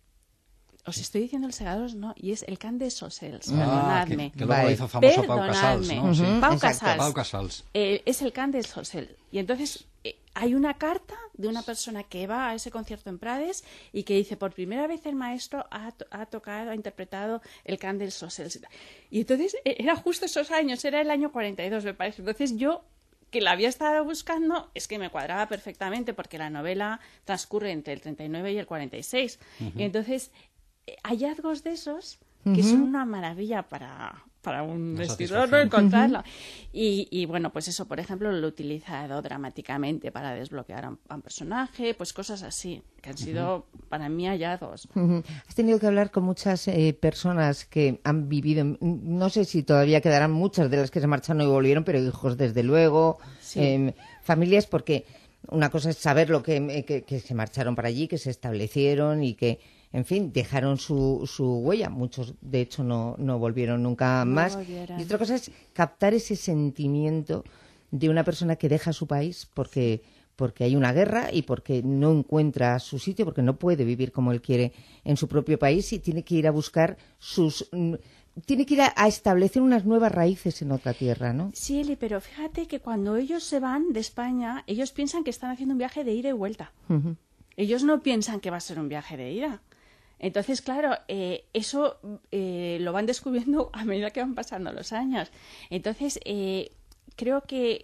os estoy diciendo El Segadors, ¿no? Y es el Can de Sossels, Ah, perdonadme. que, que luego lo hizo famoso Pau Casals, Perdonadme. ¿no? Sí. Pau Exacto. Casals. Pau Casals. Eh, es el Can de Sossels. Y entonces eh, hay una carta de una persona que va a ese concierto en Prades y que dice, por primera vez el maestro ha, to- ha tocado, ha interpretado el Can de Sossels. Y entonces eh, era justo esos años, era el año cuarenta y dos, me parece. Entonces yo, que la había estado buscando, es que me cuadraba perfectamente porque la novela transcurre entre el treinta y nueve y el cuarenta y seis. Ujú. Y entonces eh, hallazgos de esos que Ujú. son una maravilla para, para un Una escritor, ¿no?, satisfacción. encontrarlo. Y, y bueno, pues eso, por ejemplo, lo he utilizado dramáticamente para desbloquear a un, a un personaje, pues cosas así, que han sido para mí hallazgos. Ujú. Has tenido que hablar con muchas eh, personas que han vivido, en- no sé si todavía quedarán muchas de las que se marcharon y volvieron, pero hijos desde luego, Sí. em, familias, porque una cosa es saber lo que, que, que se marcharon para allí, que se establecieron y que, en fin, dejaron su, su huella. Muchos, de hecho, no, no volvieron nunca No más. volvieron. Y otra cosa es captar ese sentimiento de una persona que deja su país porque porque hay una guerra y porque no encuentra su sitio, porque no puede vivir como él quiere en su propio país y tiene que ir a buscar sus... mm, tiene que ir a, a establecer unas nuevas raíces en otra tierra, ¿no? Sí, Eli, pero fíjate que cuando ellos se van de España, ellos piensan que están haciendo un viaje de ida y vuelta. Ujú. Ellos no piensan que va a ser un viaje de ida. Entonces, claro, eh, eso eh, lo van descubriendo a medida que van pasando los años. Entonces, eh, creo que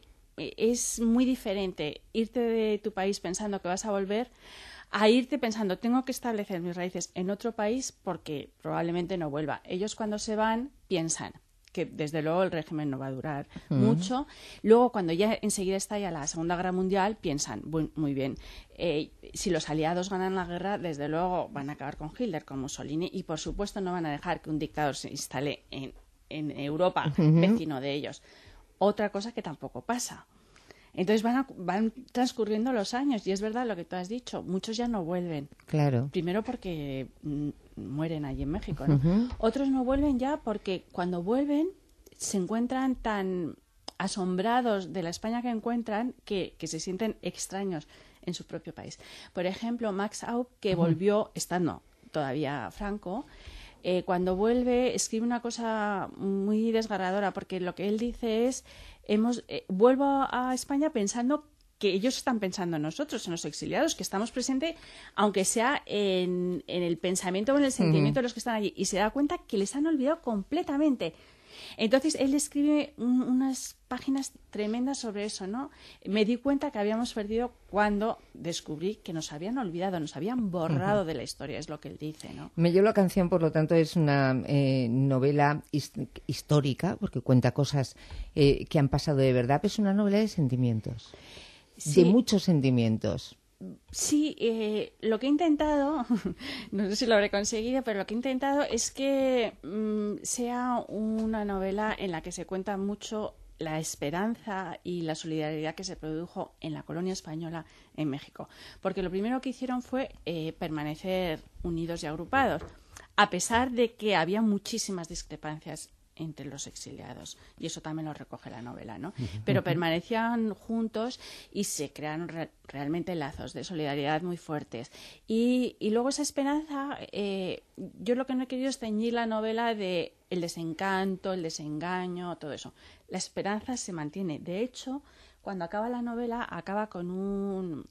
es muy diferente irte de tu país pensando que vas a volver a irte pensando, tengo que establecer mis raíces en otro país porque probablemente no vuelva. Ellos cuando se van piensan que desde luego el régimen no va a durar Mm. mucho. Luego, cuando ya enseguida estalla la Segunda Guerra Mundial, piensan, "Bu- muy bien, eh, si los aliados ganan la guerra, desde luego van a acabar con Hitler, con Mussolini, y por supuesto no van a dejar que un dictador se instale en, en Europa, Ujú. vecino de ellos". Otra cosa que tampoco pasa. Entonces van, a- van transcurriendo los años y es verdad lo que tú has dicho, muchos ya no vuelven. Claro. Primero porque mm, mueren allí en México, ¿no? Ujú. Otros no vuelven ya porque cuando vuelven se encuentran tan asombrados de la España que encuentran que, que se sienten extraños en su propio país. Por ejemplo, Max Aub, que Ujú. volvió estando todavía Franco, eh, cuando vuelve escribe una cosa muy desgarradora porque lo que él dice es hemos eh, vuelvo a España pensando que ellos están pensando en nosotros, en los exiliados, que estamos presentes, aunque sea en, en el pensamiento o en el sentimiento Ujú. de los que están allí, y se da cuenta que les han olvidado completamente. Entonces él escribe un- unas páginas tremendas sobre eso, ¿no? Me di cuenta que habíamos perdido cuando descubrí que nos habían olvidado, nos habían borrado Ujú. de la historia, es lo que él dice, ¿no? Me llevo la canción, por lo tanto, es una eh, novela his- histórica, porque cuenta cosas eh, que han pasado de verdad, pero es una novela de sentimientos, Sí. de muchos sentimientos. Sí, eh, lo que he intentado, no sé si lo habré conseguido, pero lo que he intentado es que mm, sea una novela en la que se cuenta mucho la esperanza y la solidaridad que se produjo en la colonia española en México. Porque lo primero que hicieron fue eh, permanecer unidos y agrupados, a pesar de que había muchísimas discrepancias entre los exiliados, y eso también lo recoge la novela, ¿no? Pero permanecían juntos y se crearon re- realmente lazos de solidaridad muy fuertes. Y, y luego esa esperanza, eh, yo lo que no he querido es teñir la novela de el desencanto, el desengaño, todo eso. La esperanza se mantiene. De hecho, cuando acaba la novela, acaba con un...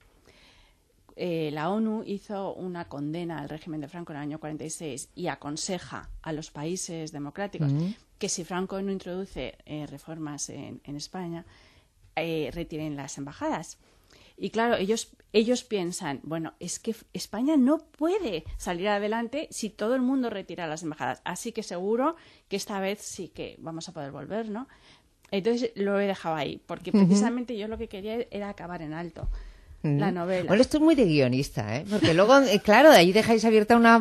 Eh, la ONU hizo una condena al régimen de Franco en el año cuarenta y seis y aconseja a los países democráticos Mm. que si Franco no introduce eh, reformas en, en España, eh, retiren las embajadas. Y claro, ellos, ellos piensan, bueno, es que España no puede salir adelante si todo el mundo retira las embajadas. Así que seguro que esta vez sí que vamos a poder volver, ¿no? Entonces lo he dejado ahí, porque precisamente uh-huh. yo lo que quería era acabar en alto. La novela. Bueno, esto es muy de guionista, ¿eh? Porque luego, eh, claro, de ahí dejáis abierta una,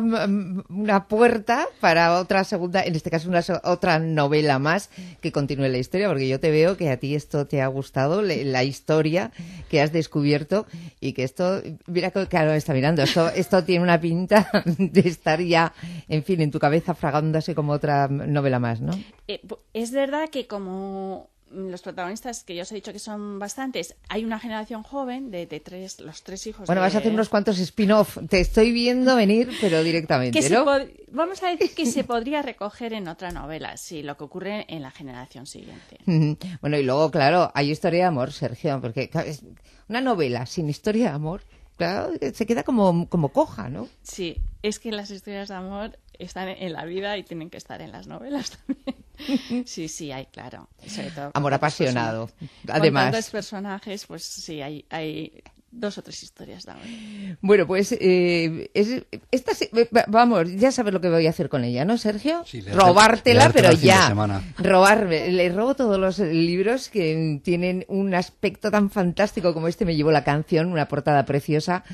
una puerta para otra segunda, en este caso una otra novela más que continúe la historia, porque yo te veo que a ti esto te ha gustado, le, la historia que has descubierto y que esto, mira que claro, está mirando, esto, esto tiene una pinta de estar ya, en fin, en tu cabeza fragándose como otra novela más, ¿no? Eh, es verdad que como los protagonistas, que ya os he dicho que son bastantes, hay una generación joven de, de tres, los tres hijos. Bueno, de... vas a hacer unos cuantos spin-off. Te estoy viendo venir, pero directamente, que ¿no? Pod... Vamos a decir que se podría recoger en otra novela, sí, lo que ocurre en la generación siguiente. Bueno, y luego, claro, hay historia de amor, Sergio, porque es una novela sin historia de amor, claro, se queda como, como coja, ¿no? Sí, es que las historias de amor están en la vida y tienen que estar en las novelas también. Sí, sí, hay, claro. Sobre todo amor apasionado, personas, además. Con tantos personajes, pues sí, hay, hay dos o tres historias de amor. Bueno, pues, eh, es, esta, vamos, ya sabes lo que voy a hacer con ella, ¿no, Sergio? Sí, robártela, leerte, pero leerte ya. Robarme. Le robo todos los libros que tienen un aspecto tan fantástico como este. Me llevó la canción, una portada preciosa,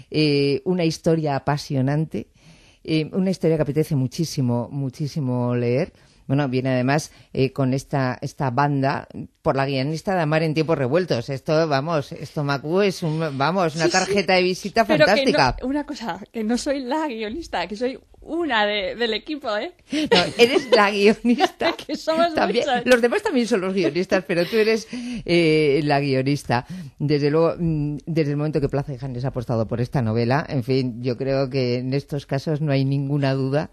eh, una historia apasionante, eh, una historia que apetece muchísimo, muchísimo leer. Bueno, viene además eh, con esta esta banda por la guionista de Amar en tiempos revueltos. Esto, vamos, esto Macu es un, vamos, una sí, tarjeta sí. de visita Pero fantástica. Que no, una cosa, que no soy la guionista, que soy una de, del equipo, ¿eh? No, eres la guionista. Que somos también, muchos. Los demás también son los guionistas, pero tú eres eh, la guionista. Desde luego, desde el momento que Plaza y Janes ha apostado por esta novela, en fin, yo creo que en estos casos no hay ninguna duda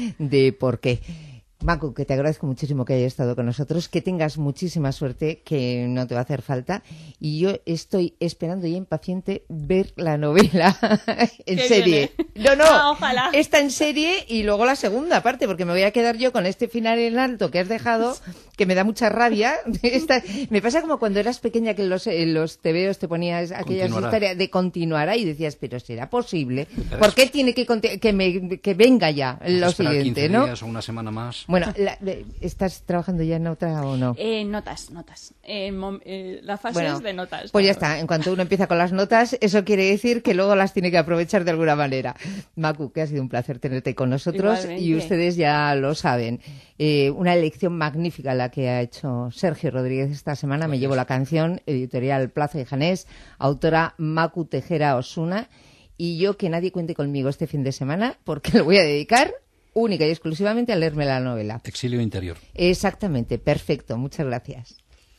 de por qué. Macu, que te agradezco muchísimo que hayas estado con nosotros, que tengas muchísima suerte, que no te va a hacer falta, y yo estoy esperando ya impaciente ver la novela en serie. Viene? No, no, ah, ojalá. Esta en serie y luego la segunda parte, porque me voy a quedar yo con este final en alto que has dejado, que me da mucha rabia. Esta, me pasa como cuando eras pequeña que en los, en los tebeos te ponías aquellas historias de continuará y decías, pero ¿será posible? ¿Por qué tiene que, que, me, que venga ya lo siguiente, quince ¿no? días o una semana más. Bueno, la, ¿estás trabajando ya en otra o no? Eh, notas, notas. Eh, mom, eh, la fase bueno, es de notas. Pues ya está. En cuanto uno empieza con las notas, eso quiere decir que luego las tiene que aprovechar de alguna manera. Macu, que ha sido un placer tenerte con nosotros. Igualmente. Y ustedes ya lo saben. Eh, una elección magnífica la que ha hecho Sergio Rodríguez esta semana. Gracias. Me llevo la canción, editorial Plaza y Janés, autora Macu Tejera Osuna. Y yo que nadie cuente conmigo este fin de semana porque lo voy a dedicar única y exclusivamente a leerme la novela. Exilio interior. Exactamente, perfecto. Muchas gracias.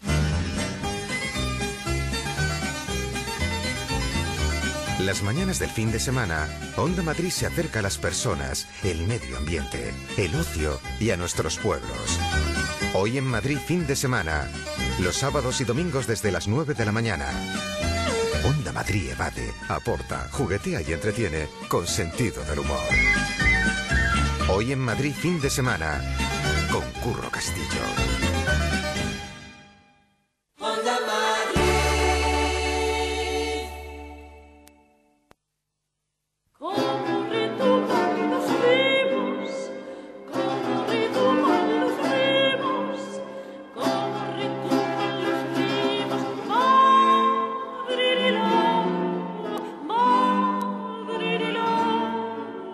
Las mañanas del fin de semana, Onda Madrid se acerca a las personas, el medio ambiente, el ocio y a nuestros pueblos. Hoy en Madrid fin de semana, los sábados y domingos desde las nueve de la mañana. Onda Madrid evade, aporta, juguetea y entretiene con sentido del humor. Hoy en Madrid fin de semana, con Curro Castillo. Onda Madrid. Como retumban los rimos, como retumban los rimos, como retumban los rimos. Madre del agua, madre del agua.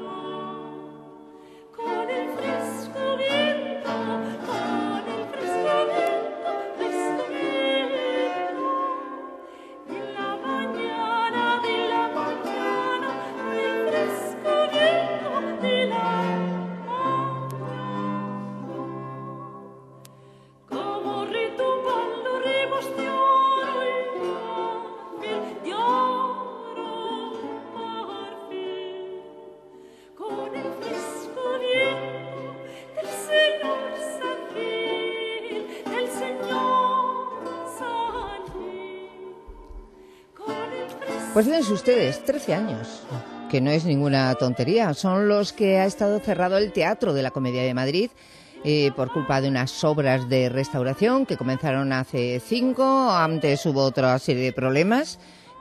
Con el fresco viento, con el fresco viento, fresco viento, de la mañana, de la mañana, el fresco viento de la mañana. Como retumban los rimos de oro y marfil, de oro marfil, con el fresco viento del señor San Gil, del señor San Gil, con el fresco. Pues fíjense ustedes, trece años, que no es ninguna tontería. Son los que ha estado cerrado el Teatro de la Comedia de Madrid eh, por culpa de unas obras de restauración que comenzaron hace cinco. Antes hubo otra serie de problemas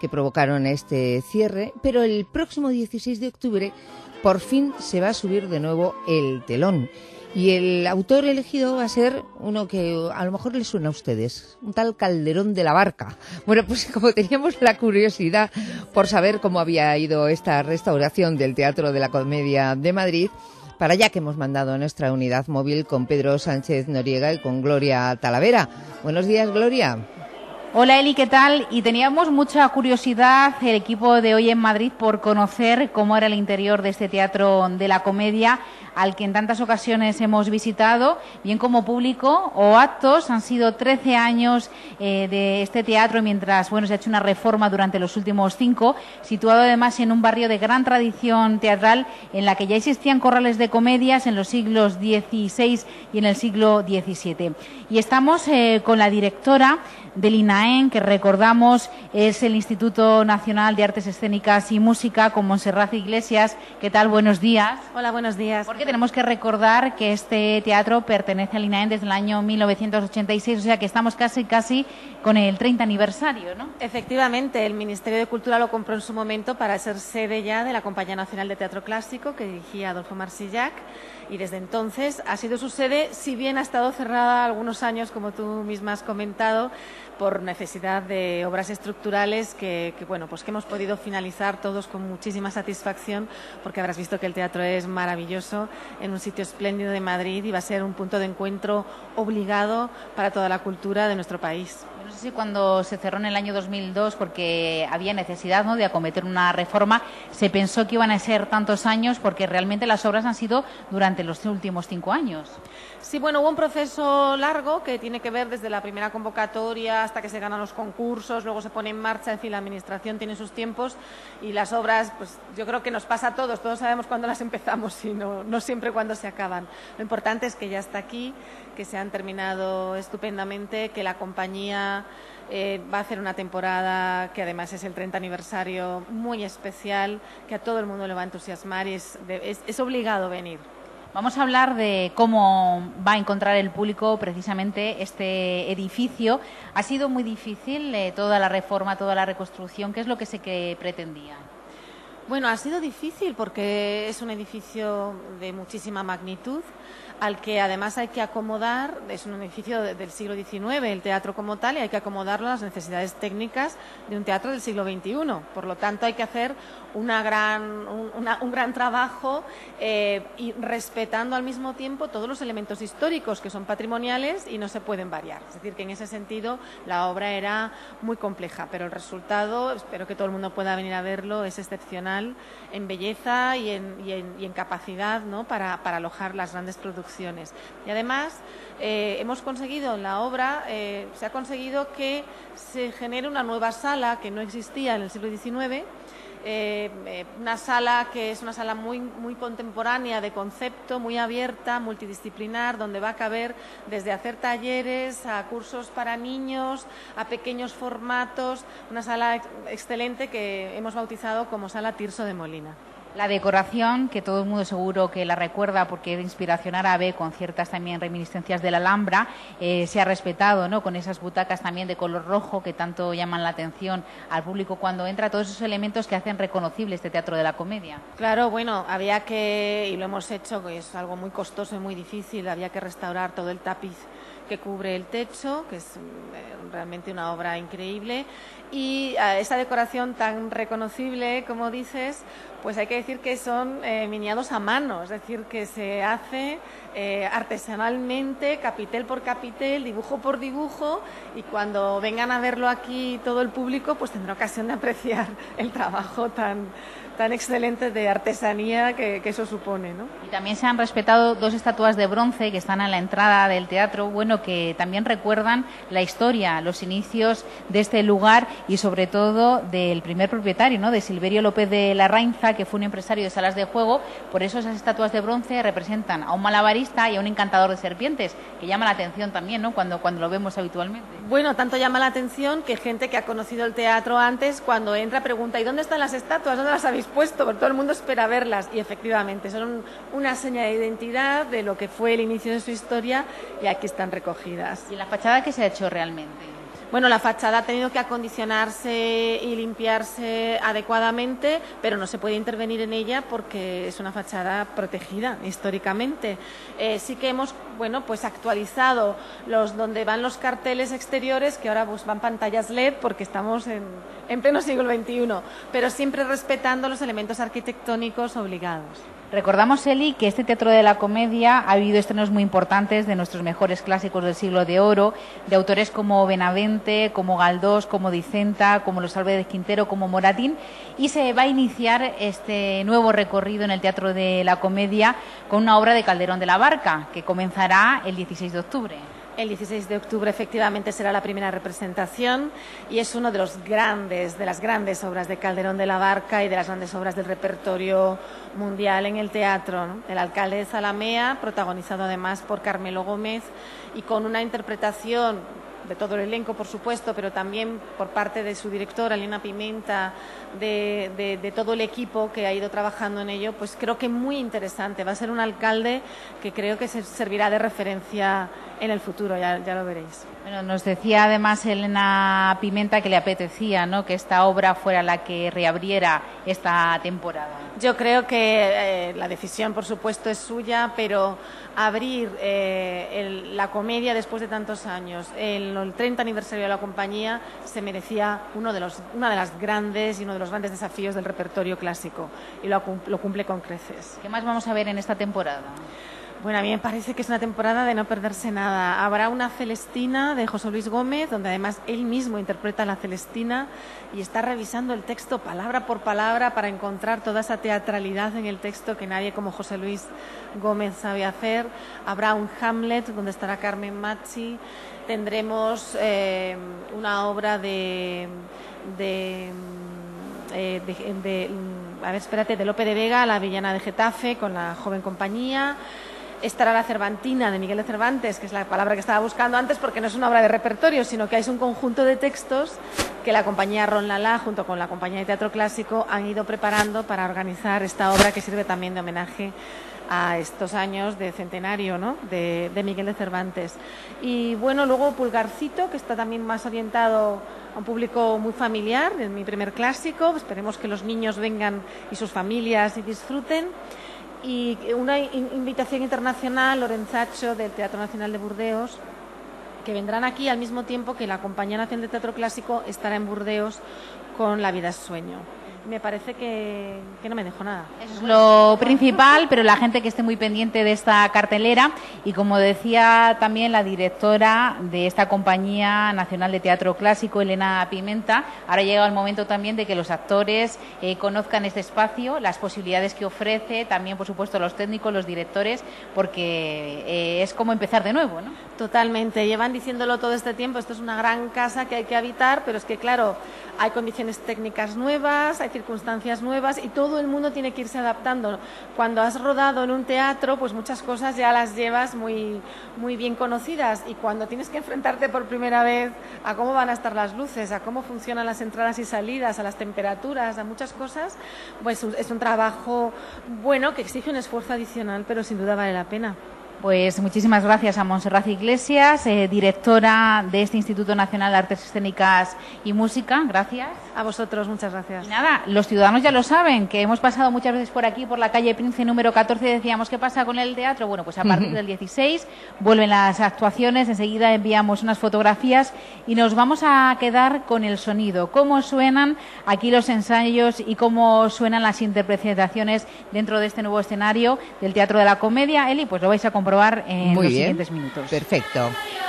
que provocaron este cierre, pero el próximo dieciséis de octubre por fin se va a subir de nuevo el telón. Y el autor elegido va a ser uno que a lo mejor les suena a ustedes, un tal Calderón de la Barca. Bueno, pues como teníamos la curiosidad por saber cómo había ido esta restauración del Teatro de la Comedia de Madrid, para allá que hemos mandado nuestra unidad móvil con Pedro Sánchez Noriega y con Gloria Talavera. Buenos días, Gloria. Hola Eli, ¿qué tal? Y teníamos mucha curiosidad el equipo de Hoy en Madrid por conocer cómo era el interior de este Teatro de la Comedia, al que en tantas ocasiones hemos visitado, bien como público o actos. Han sido trece años eh, de este teatro, mientras bueno se ha hecho una reforma durante los últimos cinco, situado además en un barrio de gran tradición teatral, en la que ya existían corrales de comedias en los siglos dieciséis y en el siglo diecisiete. Y estamos eh, con la directora del INAEM, que recordamos es el Instituto Nacional de Artes Escénicas y Música, con Montserrat Iglesias. ¿Qué tal? Buenos días. Hola, buenos días. Porque tenemos que recordar que este teatro pertenece al INAEM desde el año mil novecientos ochenta y seis, o sea que estamos casi casi con el treinta aniversario, ¿no? Efectivamente, el Ministerio de Cultura lo compró en su momento para ser sede ya de la Compañía Nacional de Teatro Clásico, que dirigía Adolfo Marsillac, y desde entonces ha sido su sede, si bien ha estado cerrada algunos años, como tú misma has comentado, por necesidad de obras estructurales que, que, bueno, pues que hemos podido finalizar todos con muchísima satisfacción, porque habrás visto que el teatro es maravilloso, en un sitio espléndido de Madrid, y va a ser un punto de encuentro obligado para toda la cultura de nuestro país. No sé si cuando se cerró en el año dos mil dos, porque había necesidad, ¿no?, de acometer una reforma, se pensó que iban a ser tantos años, porque realmente las obras han sido durante los últimos cinco años. Sí, bueno, hubo un proceso largo que tiene que ver desde la primera convocatoria hasta que se ganan los concursos, luego se pone en marcha, en fin, la Administración tiene sus tiempos, y las obras, pues yo creo que nos pasa a todos, todos sabemos cuándo las empezamos y no, no siempre cuándo se acaban. Lo importante es que ya está aquí, que se han terminado estupendamente, que la compañía eh, va a hacer una temporada que además es el treinta aniversario muy especial, que a todo el mundo le va a entusiasmar y es, de, es, es obligado venir. Vamos a hablar de cómo va a encontrar el público precisamente este edificio. Ha sido muy difícil eh, toda la reforma, toda la reconstrucción. ¿Qué es lo que se que pretendía? Bueno, ha sido difícil porque es un edificio de muchísima magnitud, al que además hay que acomodar, es un edificio del siglo diecinueve, el teatro como tal, y hay que acomodarlo a las necesidades técnicas de un teatro del siglo veintiuno. Por lo tanto, hay que hacer una gran, un, una, un gran trabajo eh, y respetando al mismo tiempo todos los elementos históricos que son patrimoniales y no se pueden variar. Es decir, que en ese sentido la obra era muy compleja, pero el resultado, espero que todo el mundo pueda venir a verlo, es excepcional en belleza y en, y en, y en capacidad, ¿no?, para, para alojar las grandes producciones. Y además eh, hemos conseguido en la obra, eh, se ha conseguido que se genere una nueva sala que no existía en el siglo diecinueve, Eh, eh, una sala que es una sala muy, muy contemporánea de concepto, muy abierta, multidisciplinar, donde va a caber desde hacer talleres a cursos para niños, a pequeños formatos, una sala ex excelente que hemos bautizado como Sala Tirso de Molina. La decoración, que todo el mundo seguro que la recuerda porque es de inspiración árabe, con ciertas también reminiscencias de la Alhambra, eh, se ha respetado, ¿no?, con esas butacas también de color rojo que tanto llaman la atención al público cuando entra, todos esos elementos que hacen reconocible este Teatro de la Comedia. Claro, bueno, había que, y lo hemos hecho, que es algo muy costoso y muy difícil, había que restaurar todo el tapiz que cubre el techo, que es eh, realmente una obra increíble, y eh, esa decoración tan reconocible, como dices, pues hay que decir que son eh, miniados a mano, es decir, que se hace eh, artesanalmente, capitel por capitel, dibujo por dibujo, y cuando vengan a verlo aquí todo el público, pues tendrá ocasión de apreciar el trabajo tan tan excelente de artesanía que, que eso supone, ¿no? Y también se han respetado dos estatuas de bronce que están a la entrada del teatro, bueno, que también recuerdan la historia, los inicios de este lugar y sobre todo del primer propietario, ¿no?, de Silverio López de Larrainza, que fue un empresario de salas de juego. Por eso esas estatuas de bronce representan a un malabarista y a un encantador de serpientes, que llama la atención también, ¿no?, cuando, cuando lo vemos habitualmente. Bueno, tanto llama la atención que gente que ha conocido el teatro antes, cuando entra pregunta, ¿y dónde están las estatuas? ¿Dónde las habéis puesto? Porque todo el mundo espera verlas, y efectivamente son una seña de identidad de lo que fue el inicio de su historia, y aquí están recogidas. ¿Y la fachada qué se ha hecho realmente? Bueno, la fachada ha tenido que acondicionarse y limpiarse adecuadamente, pero no se puede intervenir en ella porque es una fachada protegida históricamente. Eh, sí que hemos, bueno, pues actualizado los donde van los carteles exteriores, que ahora pues, van pantallas L E D porque estamos en, en pleno siglo veintiuno, pero siempre respetando los elementos arquitectónicos obligados. Recordamos, Eli, que este Teatro de la Comedia ha vivido estrenos muy importantes de nuestros mejores clásicos del siglo de oro, de autores como Benavente, como Galdós, como Dicenta, como Los Álvarez Quintero, como Moratín, y se va a iniciar este nuevo recorrido en el Teatro de la Comedia con una obra de Calderón de la Barca, que comenzará el dieciséis de octubre. El dieciséis de octubre efectivamente será la primera representación y es uno de los grandes, de las grandes obras de Calderón de la Barca y de las grandes obras del repertorio mundial en el teatro, ¿no? El alcalde de Zalamea, protagonizado además por Carmelo Gómez y con una interpretación de todo el elenco, por supuesto, pero también por parte de su directora, Elena Pimenta, de, de, de todo el equipo que ha ido trabajando en ello, pues creo que muy interesante. Va a ser un alcalde que creo que se servirá de referencia en el futuro, ya, ya lo veréis. Bueno, nos decía además Elena Pimenta que le apetecía, ¿no?, que esta obra fuera la que reabriera esta temporada. Yo creo que eh, la decisión, por supuesto, es suya, pero abrir eh, el, la comedia después de tantos años, el, el treinta aniversario de la compañía, se merecía uno de los, una de las grandes y uno de los grandes desafíos del repertorio clásico, y lo, lo cumple con creces. ¿Qué más vamos a ver en esta temporada? Bueno, a mí me parece que es una temporada de no perderse nada. Habrá una Celestina de José Luis Gómez, donde además él mismo interpreta la Celestina y está revisando el texto palabra por palabra para encontrar toda esa teatralidad en el texto que nadie como José Luis Gómez sabe hacer. Habrá un Hamlet, donde estará Carmen Mazzi. Tendremos eh, una obra de... de Eh, de, de, a ver, espérate, de Lope de Vega, La villana de Getafe, con la joven compañía. Estará la Cervantina de Miguel de Cervantes, que es la palabra que estaba buscando antes, porque no es una obra de repertorio, sino que es un conjunto de textos que la compañía Ron Lala, junto con la compañía de teatro clásico, han ido preparando para organizar esta obra que sirve también de homenaje a estos años de centenario, ¿no?, de, de Miguel de Cervantes. Y bueno, luego Pulgarcito, que está también más orientado a un público muy familiar, es mi primer clásico. Esperemos que los niños vengan y sus familias y disfruten. Y una in- invitación internacional, Lorenzacho, del Teatro Nacional de Burdeos, que vendrán aquí al mismo tiempo que la Compañía Nacional de Teatro Clásico estará en Burdeos con La vida es sueño. Me parece que, que no me dejo nada. Eso es lo principal, pero la gente que esté muy pendiente de esta cartelera, y como decía también la directora de esta Compañía Nacional de Teatro Clásico, Elena Pimenta, ahora llega el momento también de que los actores eh, conozcan este espacio, las posibilidades que ofrece, también por supuesto los técnicos, los directores, porque eh, es como empezar de nuevo, ¿no? Totalmente, llevan diciéndolo todo este tiempo, esto es una gran casa que hay que habitar, pero es que claro, hay condiciones técnicas nuevas, hay circunstancias nuevas y todo el mundo tiene que irse adaptando. Cuando has rodado en un teatro, pues muchas cosas ya las llevas muy, muy bien conocidas, y cuando tienes que enfrentarte por primera vez a cómo van a estar las luces, a cómo funcionan las entradas y salidas, a las temperaturas, a muchas cosas, pues es un trabajo bueno que exige un esfuerzo adicional, pero sin duda vale la pena. Pues muchísimas gracias a Montserrat Iglesias, eh, directora de este Instituto Nacional de Artes Escénicas y Música. Gracias. A vosotros, muchas gracias. Y nada, los ciudadanos ya lo saben, que hemos pasado muchas veces por aquí, por la calle Prince número catorce, y decíamos, ¿qué pasa con el teatro? Bueno, pues a partir del dieciséis vuelven las actuaciones, enseguida enviamos unas fotografías y nos vamos a quedar con el sonido, cómo suenan aquí los ensayos y cómo suenan las interpretaciones dentro de este nuevo escenario del Teatro de la Comedia. Eli, pues lo vais a comprobar en Muy los bien. siguientes minutos. Perfecto.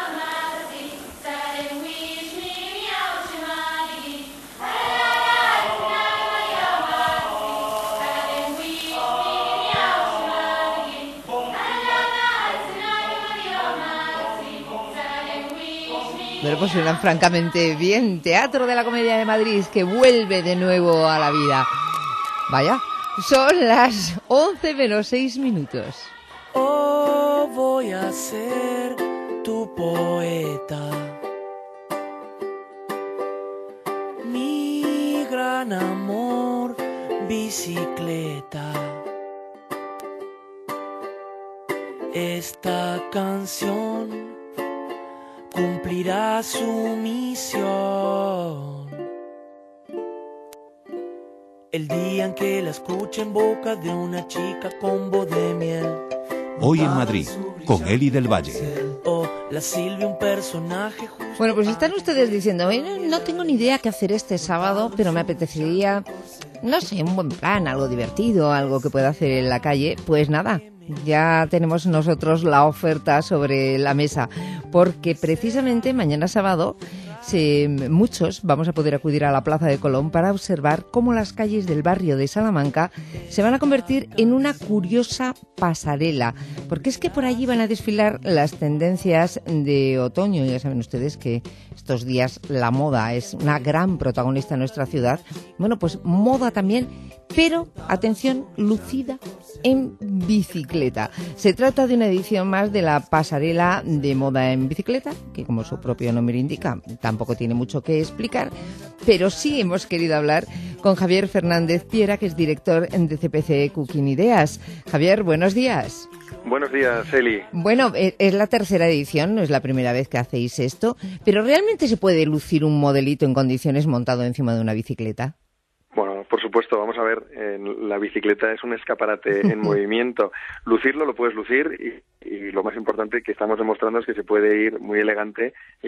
Bueno, pues suenan francamente bien. Teatro de la Comedia de Madrid, que vuelve de nuevo a la vida. Vaya, son las once menos seis minutos. Oh, voy a ser tu poeta, mi gran amor, bicicleta. Esta canción cumplirá su misión. El día en que la escuche en boca de una chica con voz de miel. Hoy en Madrid, con Eli del Valle. O la Silvia, un personaje. Bueno, pues están ustedes diciendo, no tengo ni idea qué hacer este sábado, pero me apetecería, no sé, un buen plan, algo divertido, algo que pueda hacer en la calle. Pues nada, ya tenemos nosotros la oferta sobre la mesa, porque precisamente mañana sábado se, muchos vamos a poder acudir a la Plaza de Colón para observar cómo las calles del barrio de Salamanca se van a convertir en una curiosa pasarela, porque es que por allí van a desfilar las tendencias de otoño. Ya saben ustedes que estos días la moda es una gran protagonista en nuestra ciudad. Bueno, pues moda también, pero, atención, lucida en bicicleta. Se trata de una edición más de la pasarela de moda en bicicleta, que como su propio nombre indica, tampoco tiene mucho que explicar, pero sí hemos querido hablar con Javier Fernández Piera, que es director de C P C Cooking Ideas. Javier, buenos días. Buenos días, Eli. Bueno, es la tercera edición, no es la primera vez que hacéis esto, pero ¿realmente se puede lucir un modelito en condiciones montado encima de una bicicleta? Bueno, por supuesto, vamos a ver, eh, la bicicleta es un escaparate en movimiento. Lucirlo lo puedes lucir y, y lo más importante que estamos demostrando es que se puede ir muy elegante y,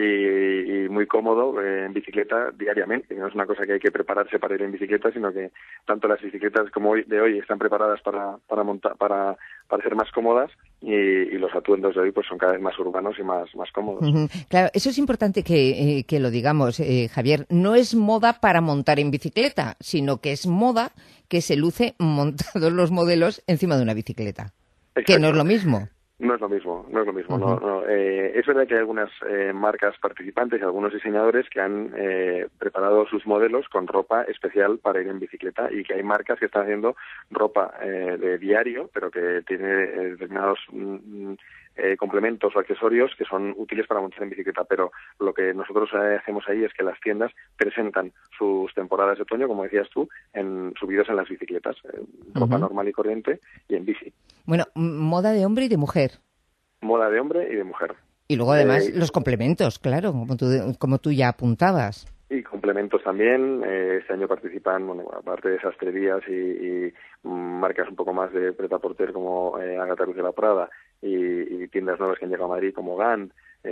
y muy cómodo eh, en bicicleta diariamente. No es una cosa que hay que prepararse para ir en bicicleta, sino que tanto las bicicletas como hoy, de hoy están preparadas para para montar, para para ser más cómodas y, y los atuendos de hoy pues son cada vez más urbanos y más más cómodos. Uh-huh. Claro, eso es importante que, eh, que lo digamos, eh, Javier. No es moda para montar en bicicleta, sino que es moda que se luce montados los modelos encima de una bicicleta. Exacto. Que no es lo mismo. No es lo mismo, no es lo mismo. Uh-huh. no, no. Eh, es verdad que hay algunas eh, marcas participantes y algunos diseñadores que han eh, preparado sus modelos con ropa especial para ir en bicicleta y que hay marcas que están haciendo ropa eh, de diario, pero que tiene eh, determinados mm, eh, complementos o accesorios que son útiles para montar en bicicleta. Pero lo que nosotros eh, hacemos ahí es que las tiendas presentan sus temporadas de otoño, como decías tú, en subidos en las bicicletas, eh, ropa uh-huh. normal y corriente y en bici. Bueno, moda de hombre y de mujer. Moda de hombre y de mujer. Y luego además eh, los complementos, claro, como tú, como tú ya apuntabas. Y complementos también. Eh, este año participan, bueno, aparte de sastrerías y, y marcas un poco más de prêt-à-porter como eh, Agatha Ruiz de la Prada y, y tiendas nuevas que han llegado a Madrid como Gant.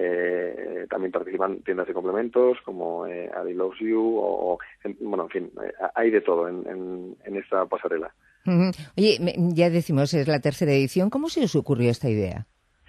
Eh, también participan tiendas de complementos como eh, Adi Loves You o, o en, bueno, en fin, eh, hay de todo en, en, en esta pasarela. Uh-huh. Oye, ya decimos, es la tercera edición. ¿Cómo se os ocurrió esta idea?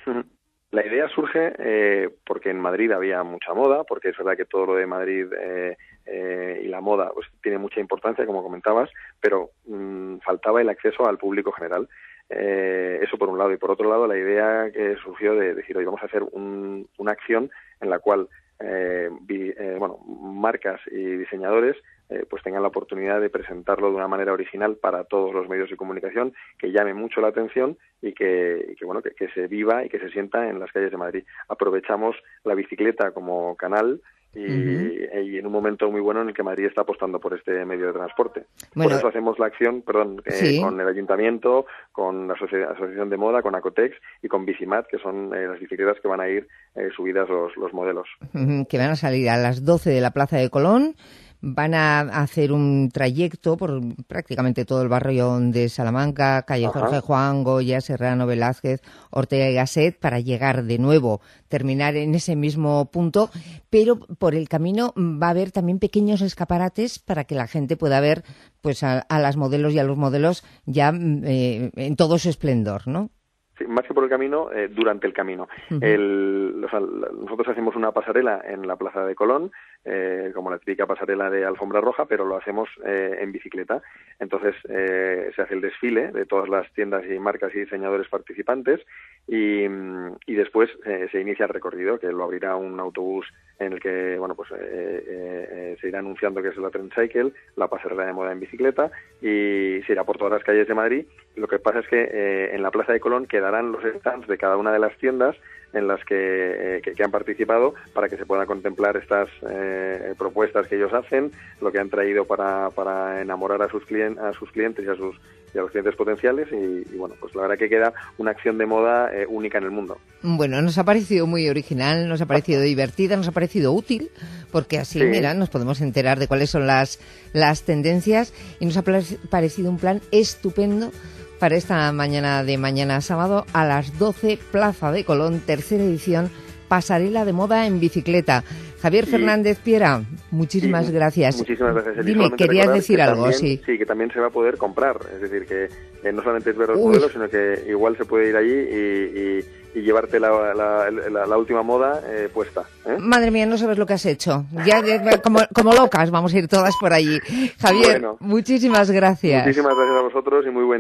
La idea surge eh, porque en Madrid había mucha moda, porque es verdad que todo lo de Madrid eh, eh, y la moda pues tiene mucha importancia, como comentabas, pero mmm, faltaba el acceso al público general. Eh, eso por un lado. Y por otro lado, la idea que surgió de decir, hoy vamos a hacer un, una acción en la cual eh, vi, eh, bueno, marcas y diseñadores Eh, pues tengan la oportunidad de presentarlo de una manera original para todos los medios de comunicación, que llame mucho la atención y que, y que bueno que, que se viva y que se sienta en las calles de Madrid. Aprovechamos la bicicleta como canal y, uh-huh. y en un momento muy bueno en el que Madrid está apostando por este medio de transporte. Bueno, por eso hacemos la acción, perdón, eh, ¿sí? con el Ayuntamiento, con la Asoci- Asociación de Moda, con Acotex y con Bicimat, que son eh, las bicicletas que van a ir eh, subidas los, los modelos. Uh-huh. Que van a salir a las doce de la Plaza de Colón. Van a hacer un trayecto por prácticamente todo el barrio de Salamanca, calle Ajá. Jorge Juan, Goya, Serrano, Velázquez, Ortega y Gasset, para llegar de nuevo, terminar en ese mismo punto, pero por el camino va a haber también pequeños escaparates para que la gente pueda ver pues a, a las modelos y a los modelos ya eh, en todo su esplendor, ¿no? Sí, más que por el camino, eh, durante el camino. Uh-huh. El, o sea, nosotros hacemos una pasarela en la Plaza de Colón, eh, como la típica pasarela de alfombra roja, pero lo hacemos eh, en bicicleta. Entonces eh, se hace el desfile de todas las tiendas y marcas y diseñadores participantes y, y después eh, se inicia el recorrido, que lo abrirá un autobús en el que bueno pues eh, eh, se irá anunciando que es la Trend Cycle, la pasarela de moda en bicicleta, y se irá por todas las calles de Madrid. Lo que pasa es que eh, en la Plaza de Colón quedarán pongan los stands de cada una de las tiendas en las que, eh, que, que han participado, para que se puedan contemplar estas eh, propuestas que ellos hacen, lo que han traído para, para enamorar a sus, clien, a sus clientes y a, sus, y a los clientes potenciales y, y bueno, pues la verdad que queda una acción de moda eh, única en el mundo. Bueno, nos ha parecido muy original, nos ha parecido divertida, nos ha parecido útil, porque así, sí. mira, nos podemos enterar de cuáles son las, las tendencias y nos ha parecido un plan estupendo para esta mañana de mañana sábado a las doce, Plaza de Colón, tercera edición, Pasarela de Moda en Bicicleta. Javier Fernández Piera, muchísimas sí, gracias. Muchísimas gracias. Dime, Solamente querías decir algo, también, sí. Sí, que también se va a poder comprar, es decir, que eh, no solamente es ver los Uy. modelos, sino que igual se puede ir allí y, y, y llevarte la, la, la, la última moda eh, puesta. ¿eh? Madre mía, no sabes lo que has hecho. Ya, ya como, como locas vamos a ir todas por allí. Javier, bueno, muchísimas gracias. Muchísimas gracias a vosotros y muy buen